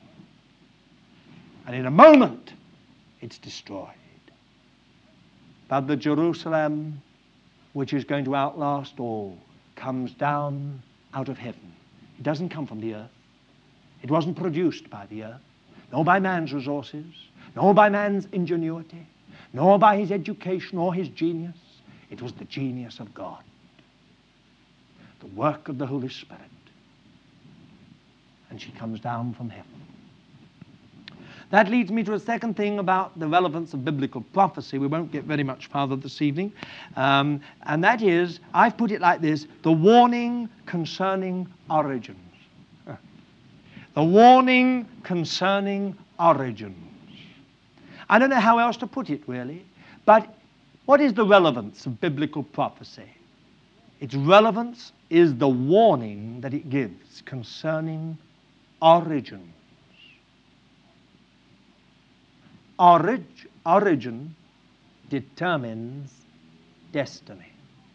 and in a moment it's destroyed. But the Jerusalem, which is going to outlast all, comes down out of heaven. It doesn't come from the earth. It wasn't produced by the earth, nor by man's resources, nor by man's ingenuity, nor by his education or his genius. It was the genius of God, the work of the Holy Spirit. And she comes down from heaven. That leads me to a second thing about the relevance of biblical prophecy. We won't get very much farther this evening. Um, and that is, I've put it like this, the warning concerning origins. The warning concerning origins. I don't know how else to put it, really. But what is the relevance of biblical prophecy? Its relevance is the warning that it gives concerning origins. Orig, origin determines destiny.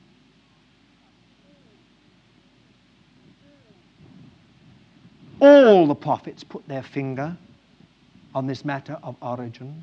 All the prophets put their finger on this matter of origins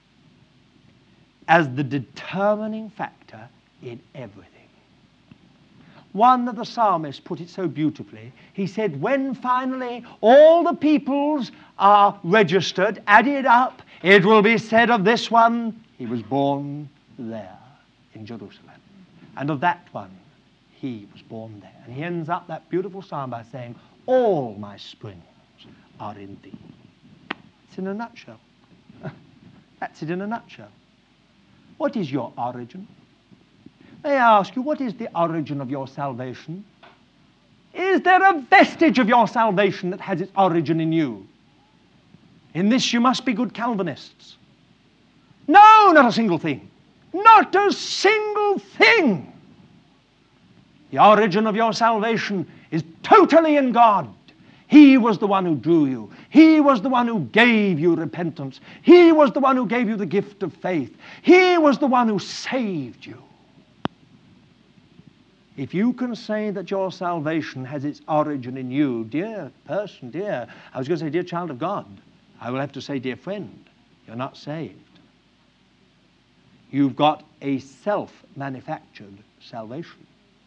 as the determining factor in everything. One of the psalmists put it so beautifully. He said, when finally all the peoples are registered, added up, it will be said of this one, he was born there in Jerusalem. And of that one, he was born there. And he ends up that beautiful psalm by saying, all my springs are in thee. It's in a nutshell. That's it in a nutshell. What is your origin? May I ask you, what is the origin of your salvation? Is there a vestige of your salvation that has its origin in you? In this you must be good Calvinists. No, not a single thing. Not a single thing. The origin of your salvation is totally in God. He was the one who drew you. He was the one who gave you repentance. He was the one who gave you the gift of faith. He was the one who saved you. If you can say that your salvation has its origin in you, dear person, dear, I was going to say, dear child of God, I will have to say, dear friend, you're not saved. You've got a self-manufactured salvation.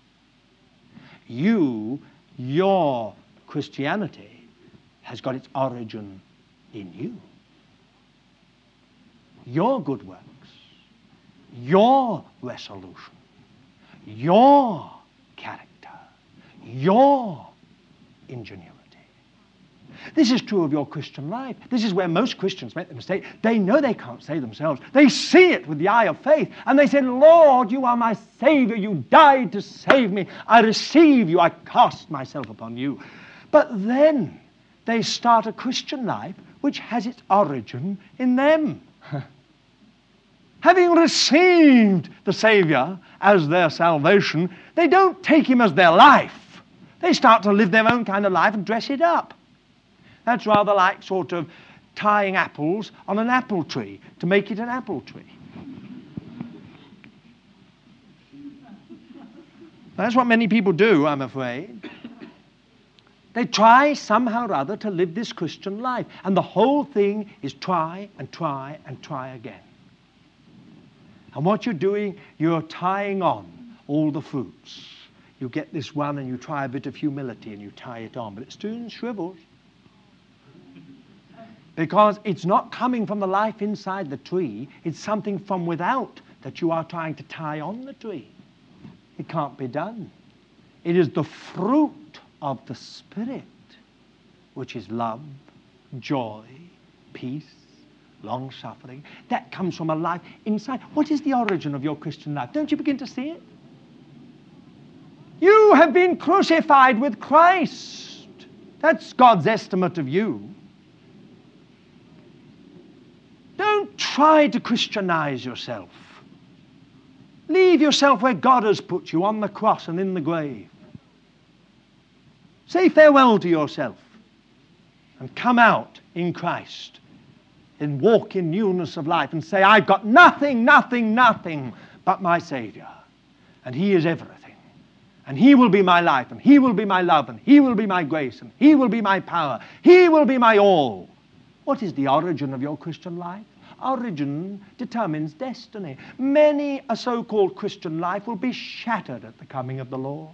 You, your Christianity, has got its origin in you. Your good works, your resolution, your character, your ingenuity. This is true of your Christian life. This is where most Christians make the mistake. They know they can't save themselves. They see it with the eye of faith, and they say, Lord, you are my Savior. You died to save me. I receive you. I cast myself upon you. But then they start a Christian life which has its origin in them. Having received the Savior as their salvation, they don't take him as their life. They start to live their own kind of life and dress it up. That's rather like sort of tying apples on an apple tree to make it an apple tree. That's what many people do, I'm afraid. They try somehow or other to live this Christian life. And the whole thing is try and try and try again. And what you're doing, you're tying on all the fruits. You get this one and you try a bit of humility and you tie it on, but it soon shrivels. Because it's not coming from the life inside the tree, it's something from without that you are trying to tie on the tree. It can't be done. It is the fruit of the Spirit, which is love, joy, peace, long-suffering. That comes from a life inside. What is the origin of your Christian life? Don't you begin to see it? You have been crucified with Christ. That's God's estimate of you. Don't try to Christianize yourself. Leave yourself where God has put you, on the cross and in the grave. Say farewell to yourself and come out in Christ and walk in newness of life and say, I've got nothing, nothing, nothing but my Savior. And He is everything. And He will be my life, and He will be my love, and He will be my grace, and He will be my power. He will be my all. What is the origin of your Christian life? Origin determines destiny. Many a so-called Christian life will be shattered at the coming of the Lord.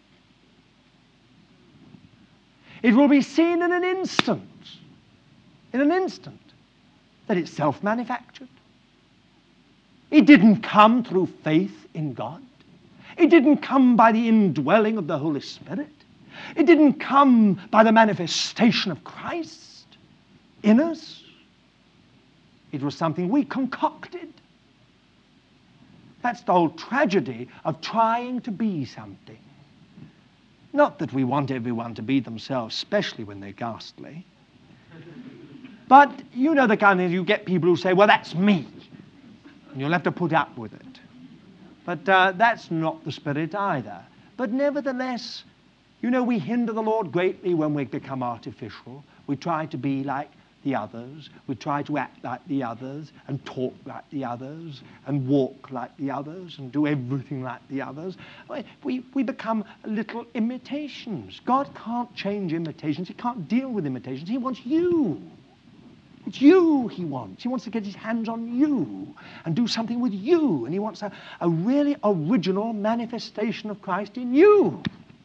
It will be seen in an instant, in an instant, that it's self-manufactured. It didn't come through faith in God. It didn't come by the indwelling of the Holy Spirit. It didn't come by the manifestation of Christ in us. It was something we concocted. That's the whole tragedy of trying to be something. Not that we want everyone to be themselves, especially when they're ghastly. But you know the kind of, you get people who say, well, that's me. And you'll have to put up with it. But uh, that's not the Spirit either. But nevertheless, you know, we hinder the Lord greatly when we become artificial. We try to be like the others. We try to act like the others and talk like the others and walk like the others and do everything like the others. We, we become little imitations. God can't change imitations. He can't deal with imitations. He wants you. It's you He wants. He wants to get His hands on you and do something with you. And He wants a, a really original manifestation of Christ in you.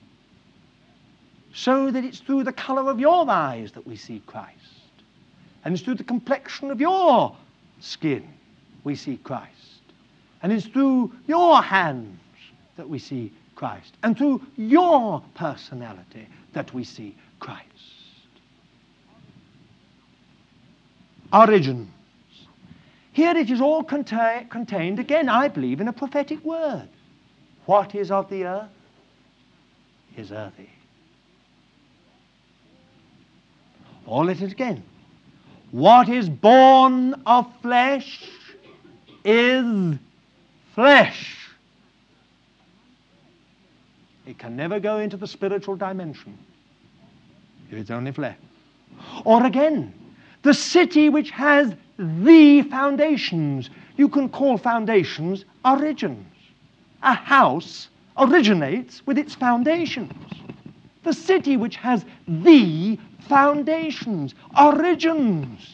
So that it's through the color of your eyes that we see Christ. And it's through the complexion of your skin we see Christ. And it's through your hands that we see Christ. And through your personality that we see Christ. Origins. Here it is all conta- contained, again, I believe, in a prophetic word. What is of the earth is earthy. All it is again. What is born of flesh is flesh. It can never go into the spiritual dimension if it's only flesh. Or again, the city which has the foundations. You can call foundations origins. A house originates with its foundations. The city which has the foundations, origins.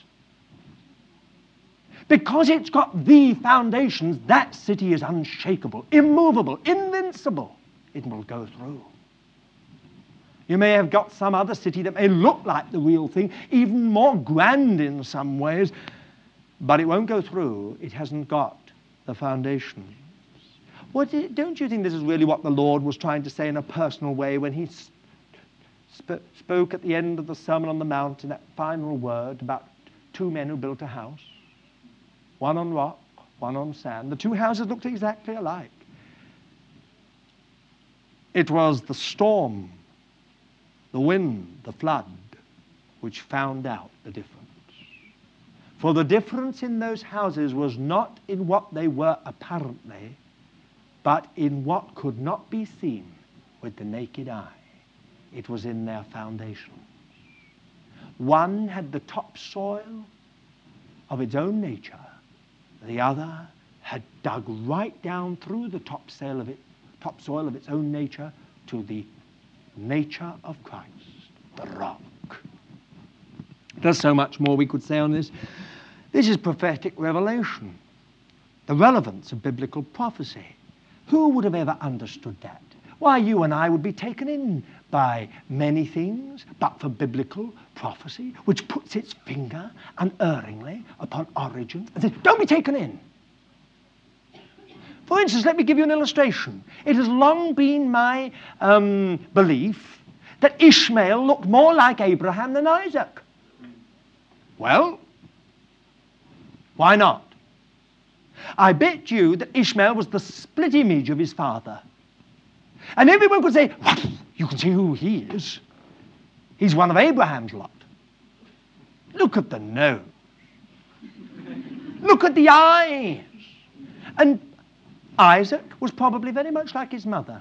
Because it's got the foundations, that city is unshakable, immovable, invincible. It will go through. You may have got some other city that may look like the real thing, even more grand in some ways, but it won't go through. It hasn't got the foundations. What, don't you think this is really what the Lord was trying to say in a personal way when He sp- spoke at the end of the Sermon on the Mount in that final word about two men who built a house? One on rock, one on sand. The two houses looked exactly alike. It was the storm, the wind, the flood, which found out the difference. For the difference in those houses was not in what they were apparently, but in what could not be seen with the naked eye. It was in their foundations. One had the topsoil of its own nature. The other had dug right down through the topsoil of, it, topsoil of its own nature to the nature of Christ. the rock. There's so much more we could say on this. This is prophetic revelation, the relevance of biblical prophecy. Who would have ever understood that? Why, you and I would be taken in by many things, but for biblical prophecy, which puts its finger unerringly upon origin and says, don't be taken in. For instance, let me give you an illustration. It has long been my um, belief that Ishmael looked more like Abraham than Isaac. Well, why not? I bet you that Ishmael was the split image of his father. And everyone could say, you can see who he is. He's one of Abraham's lot. Look at the nose. Look at the eyes. And Isaac was probably very much like his mother.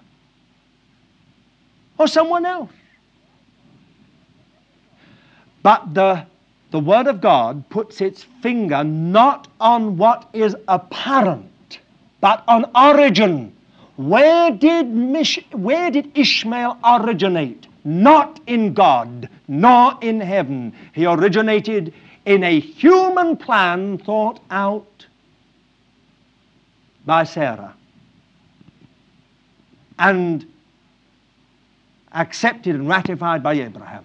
Or someone else. But the, the Word of God puts its finger not on what is apparent, but on origin. Where did, Mish- where did Ishmael originate? Not in God, nor in heaven. He originated in a human plan thought out by Sarah and accepted and ratified by Abraham.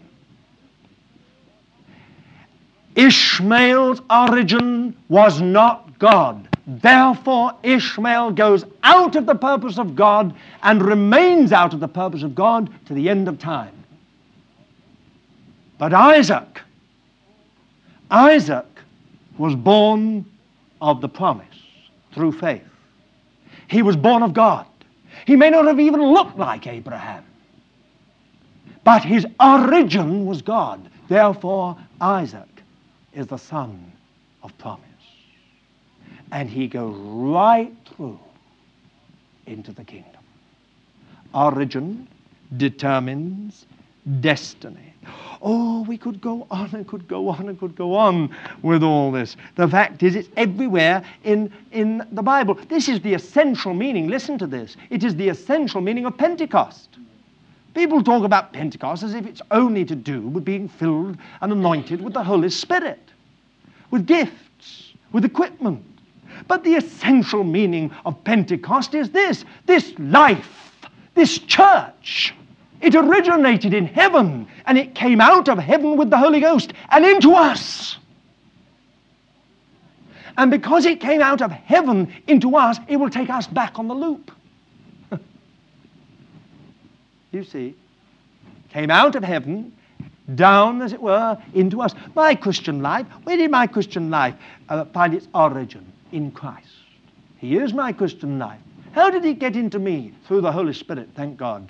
Ishmael's origin was not God. Therefore, Ishmael goes out of the purpose of God and remains out of the purpose of God to the end of time. But Isaac, Isaac was born of the promise through faith. He was born of God. He may not have even looked like Abraham, but his origin was God. Therefore, Isaac is the son of promise. And he goes right through into the kingdom. Origin determines destiny. Oh, we could go on and could go on and could go on with all this. The fact is, it's everywhere in, in the Bible. This is the essential meaning. Listen to this. It is the essential meaning of Pentecost. People talk about Pentecost as if it's only to do with being filled and anointed with the Holy Spirit, with gifts, with equipment. But the essential meaning of Pentecost is this, this life, this church. It originated in heaven, and it came out of heaven with the Holy Ghost and into us. And because it came out of heaven into us, it will take us back on the loop. You see, came out of heaven, down, as it were, into us. My Christian life, where did my Christian life uh, find its origin? In Christ. He is my Christian life. How did it get into me? Through the Holy Spirit, thank God.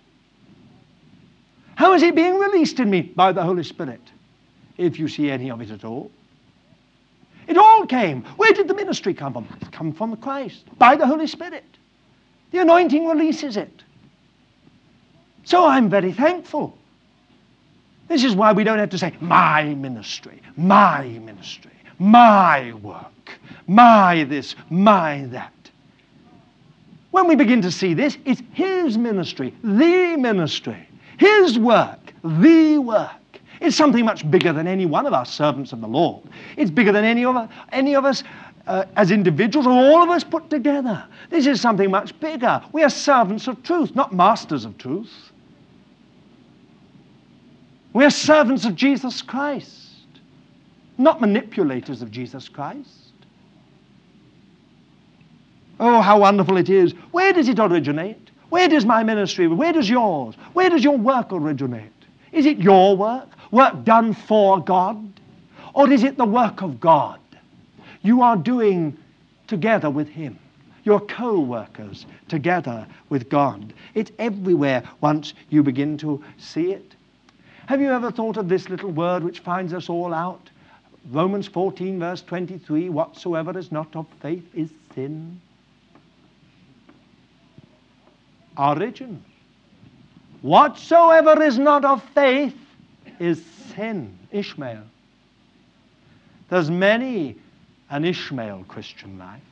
How is it being released in me? By the Holy Spirit, if you see any of it at all. It all came. Where did the ministry come from? It's come from Christ, by the Holy Spirit. The anointing releases it. So I'm very thankful. This is why we don't have to say, my ministry, my ministry, my work, my this, my that. When we begin to see this, it's His ministry, the ministry, His work, the work. It's something much bigger than any one of us servants of the Lord. It's bigger than any of us, any of us uh, as individuals or all of us put together. This is something much bigger. We are servants of truth, not masters of truth. We are servants of Jesus Christ, not manipulators of Jesus Christ. Oh, how wonderful it is. Where does it originate? Where does my ministry, where does yours, where does your work originate? Is it your work, work done for God? Or is it the work of God you are doing together with Him? Your co-workers together with God. It's everywhere once you begin to see it. Have you ever thought of this little word which finds us all out? Romans fourteen, verse twenty-three, whatsoever is not of faith is sin. Origin. Whatsoever is not of faith is sin. Ishmael. There's many an Ishmael Christian life.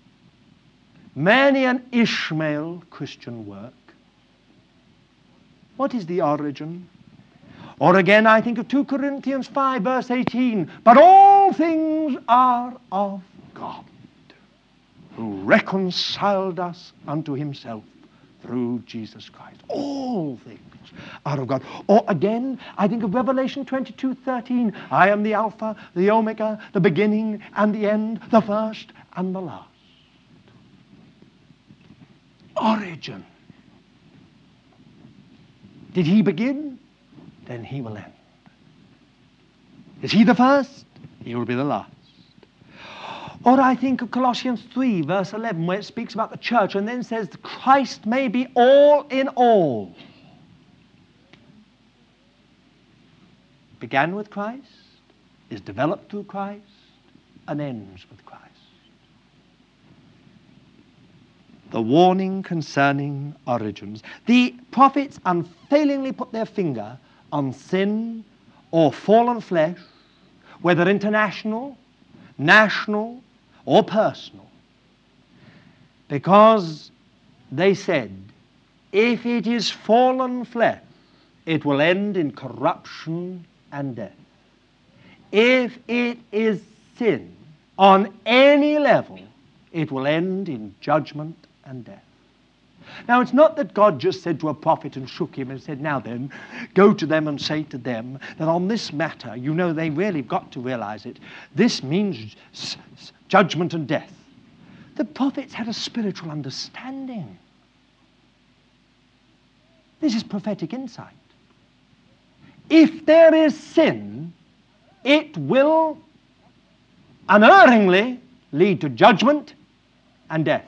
Many an Ishmael Christian work. What is the origin? Or again, I think of two Corinthians five, verse eighteen. But all things are of God, who reconciled us unto himself through Jesus Christ. All things are of God. Or again, I think of Revelation twenty-two thirteen. I am the Alpha, the Omega, the beginning and the end, the first and the last. Origin. Did he begin? Then he will end. Is he the first? He will be the last. Or I think of Colossians three, verse eleven, where it speaks about the church and then says, Christ may be all in all. Began with Christ, is developed through Christ, and ends with Christ. The warning concerning origins. The prophets unfailingly put their finger on sin or fallen flesh, whether international, national, or personal, because they said, if it is fallen flesh, it will end in corruption and death. If it is sin on any level, it will end in judgment and death. Now, it's not that God just said to a prophet and shook him and said, now then, go to them and say to them that on this matter, you know, they really got to realize it. This means s- s- judgment and death. The prophets had a spiritual understanding. This is prophetic insight. If there is sin, it will unerringly lead to judgment and death.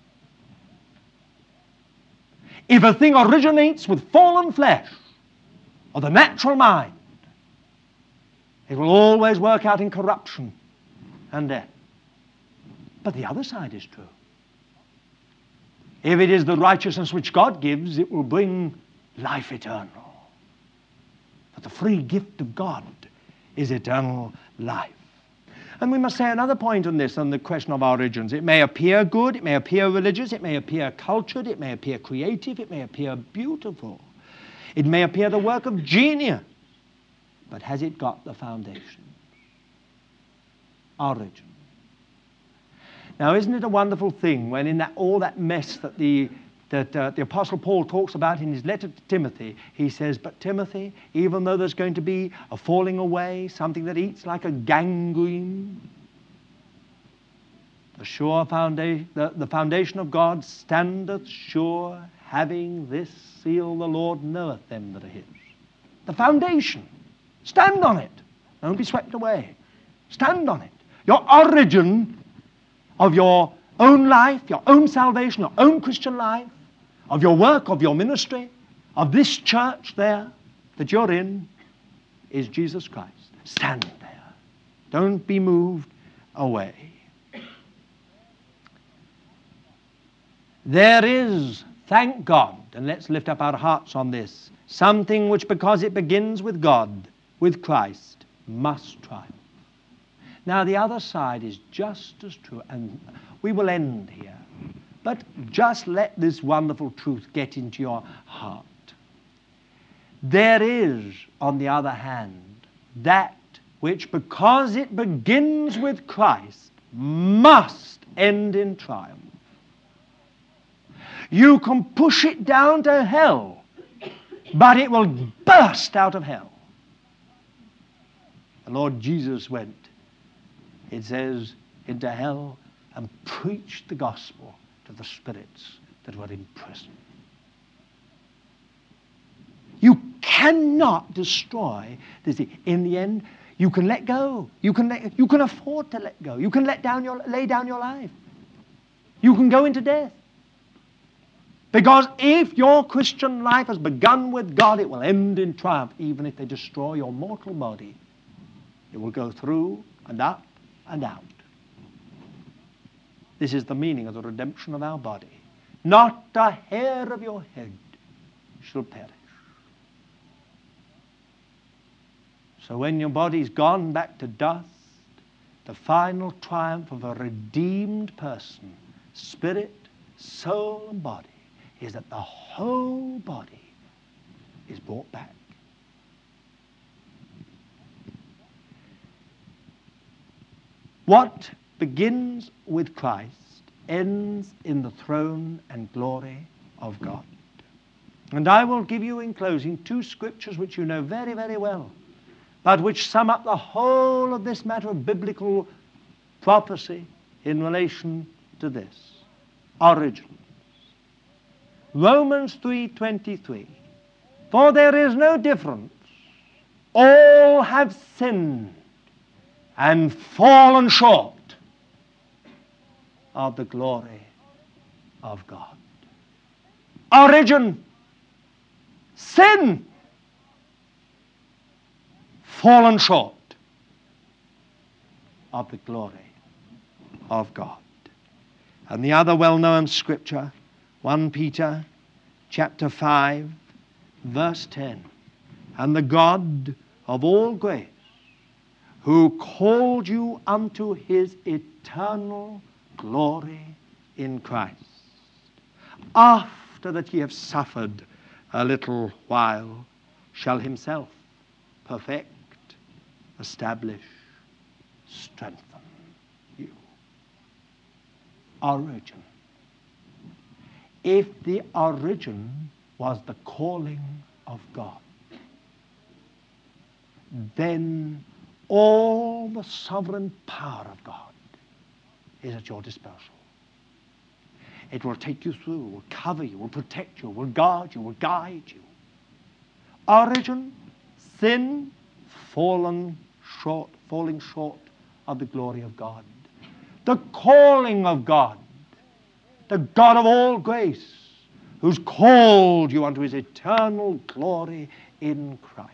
If a thing originates with fallen flesh or the natural mind, it will always work out in corruption and death. But the other side is true. If it is the righteousness which God gives, it will bring life eternal. But the free gift of God is eternal life. And we must say another point on this, on the question of origins. It may appear good, it may appear religious, it may appear cultured, it may appear creative, it may appear beautiful. It may appear the work of genius. But has it got the foundation? Origin. Now, isn't it a wonderful thing when in that all that mess that the that uh, the Apostle Paul talks about in his letter to Timothy, he says, but Timothy, even though there's going to be a falling away, something that eats like a gangrene, the sure foundation, the, the foundation of God standeth sure, having this seal, the Lord knoweth them that are his. The foundation. Stand on it. Don't be swept away. Stand on it. Your origin of your own life, your own salvation, your own Christian life, of your work, of your ministry, of this church there that you're in, is Jesus Christ. Stand there. Don't be moved away. There is, thank God, and let's lift up our hearts on this, something which, because it begins with God, with Christ, must triumph. Now, the other side is just as true, and we will end here. But just let this wonderful truth get into your heart. There is, on the other hand, that which, because it begins with Christ, must end in triumph. You can push it down to hell, but it will burst out of hell. The Lord Jesus went, it says, into hell and preached the gospel to the spirits that were in prison. You cannot destroy this. In the end, you can let go. You can let, you can afford to let go. You can let down your lay down your life. You can go into death. Because if your Christian life has begun with God, it will end in triumph, even if they destroy your mortal body. It will go through and up and out. This is the meaning of the redemption of our body. Not a hair of your head shall perish. So when your body's gone back to dust, the final triumph of a redeemed person, spirit, soul, and body, is that the whole body is brought back. What begins with Christ ends in the throne and glory of God. And I will give you in closing two scriptures which you know very, very well, but which sum up the whole of this matter of biblical prophecy in relation to this. Origins. Romans three twenty-three. For there is no difference. All have sinned and fallen short of the glory of God. Origin. Sin. Fallen short of the glory of God. And the other well-known scripture, First Peter chapter five, verse ten. And the God of all grace, who called you unto his eternal glory in Christ, after that ye have suffered a little while, shall himself perfect, establish, strengthen you. Origin. If the origin was the calling of God, then all the sovereign power of God is at your disposal. It will take you through, will cover you, will protect you, will guard you, will guide you. Origin, sin, fallen short, falling short of the glory of God. The calling of God, the God of all grace, who's called you unto his eternal glory in Christ.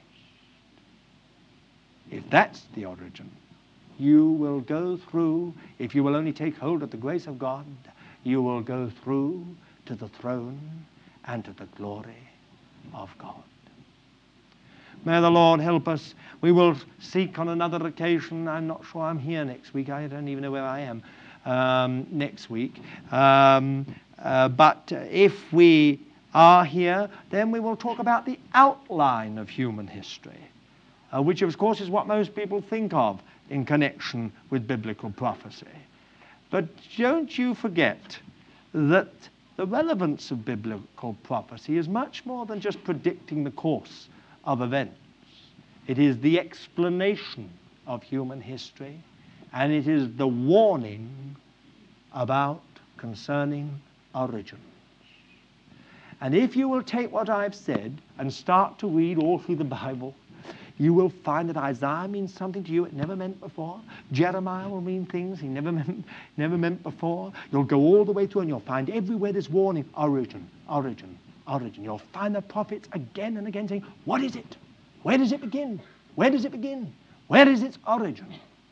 If that's the origin, you will go through, if you will only take hold of the grace of God, you will go through to the throne and to the glory of God. May the Lord help us. We will seek on another occasion. I'm not sure I'm here next week. I don't even know where I am um, next week. Um, uh, but if we are here, then we will talk about the outline of human history, uh, which of course is what most people think of in connection with biblical prophecy. But don't you forget that the relevance of biblical prophecy is much more than just predicting the course of events. It is the explanation of human history, and it is the warning about concerning origins. And if you will take what I've said and start to read all through the Bible, you will find that Isaiah means something to you it never meant before. Jeremiah will mean things he never meant, never meant before. You'll go all the way through and you'll find everywhere this warning, origin, origin, origin. You'll find the prophets again and again saying, what is it? Where does it begin? Where does it begin? Where is its origin?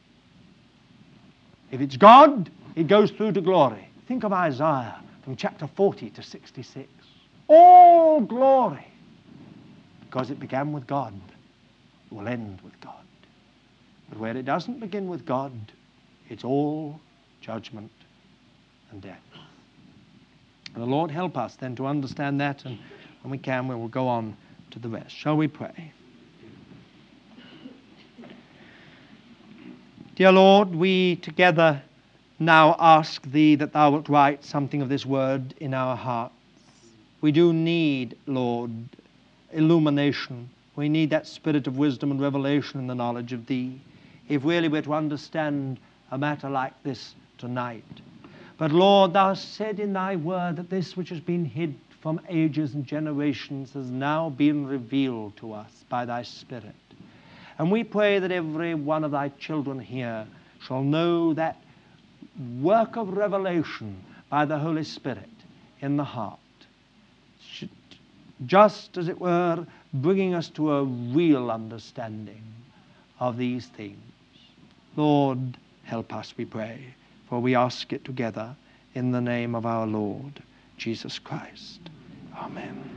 If it's God, it goes through to glory. Think of Isaiah from chapter forty to sixty-six. All glory, because it began with God, will end with God. But where it doesn't begin with God, it's all judgment and death. And the Lord help us then to understand that, and when we can, we will go on to the rest. Shall we pray? Dear Lord, we together now ask Thee that Thou wilt write something of this word in our hearts. We do need, Lord, illumination. We need that spirit of wisdom and revelation in the knowledge of Thee, if really we're to understand a matter like this tonight. But Lord, Thou hast said in Thy word that this which has been hid from ages and generations has now been revealed to us by Thy Spirit. And we pray that every one of Thy children here shall know that work of revelation by the Holy Spirit in the heart, just as it were, bringing us to a real understanding of these things. Lord, help us, we pray, for we ask it together in the name of our Lord Jesus Christ. Amen.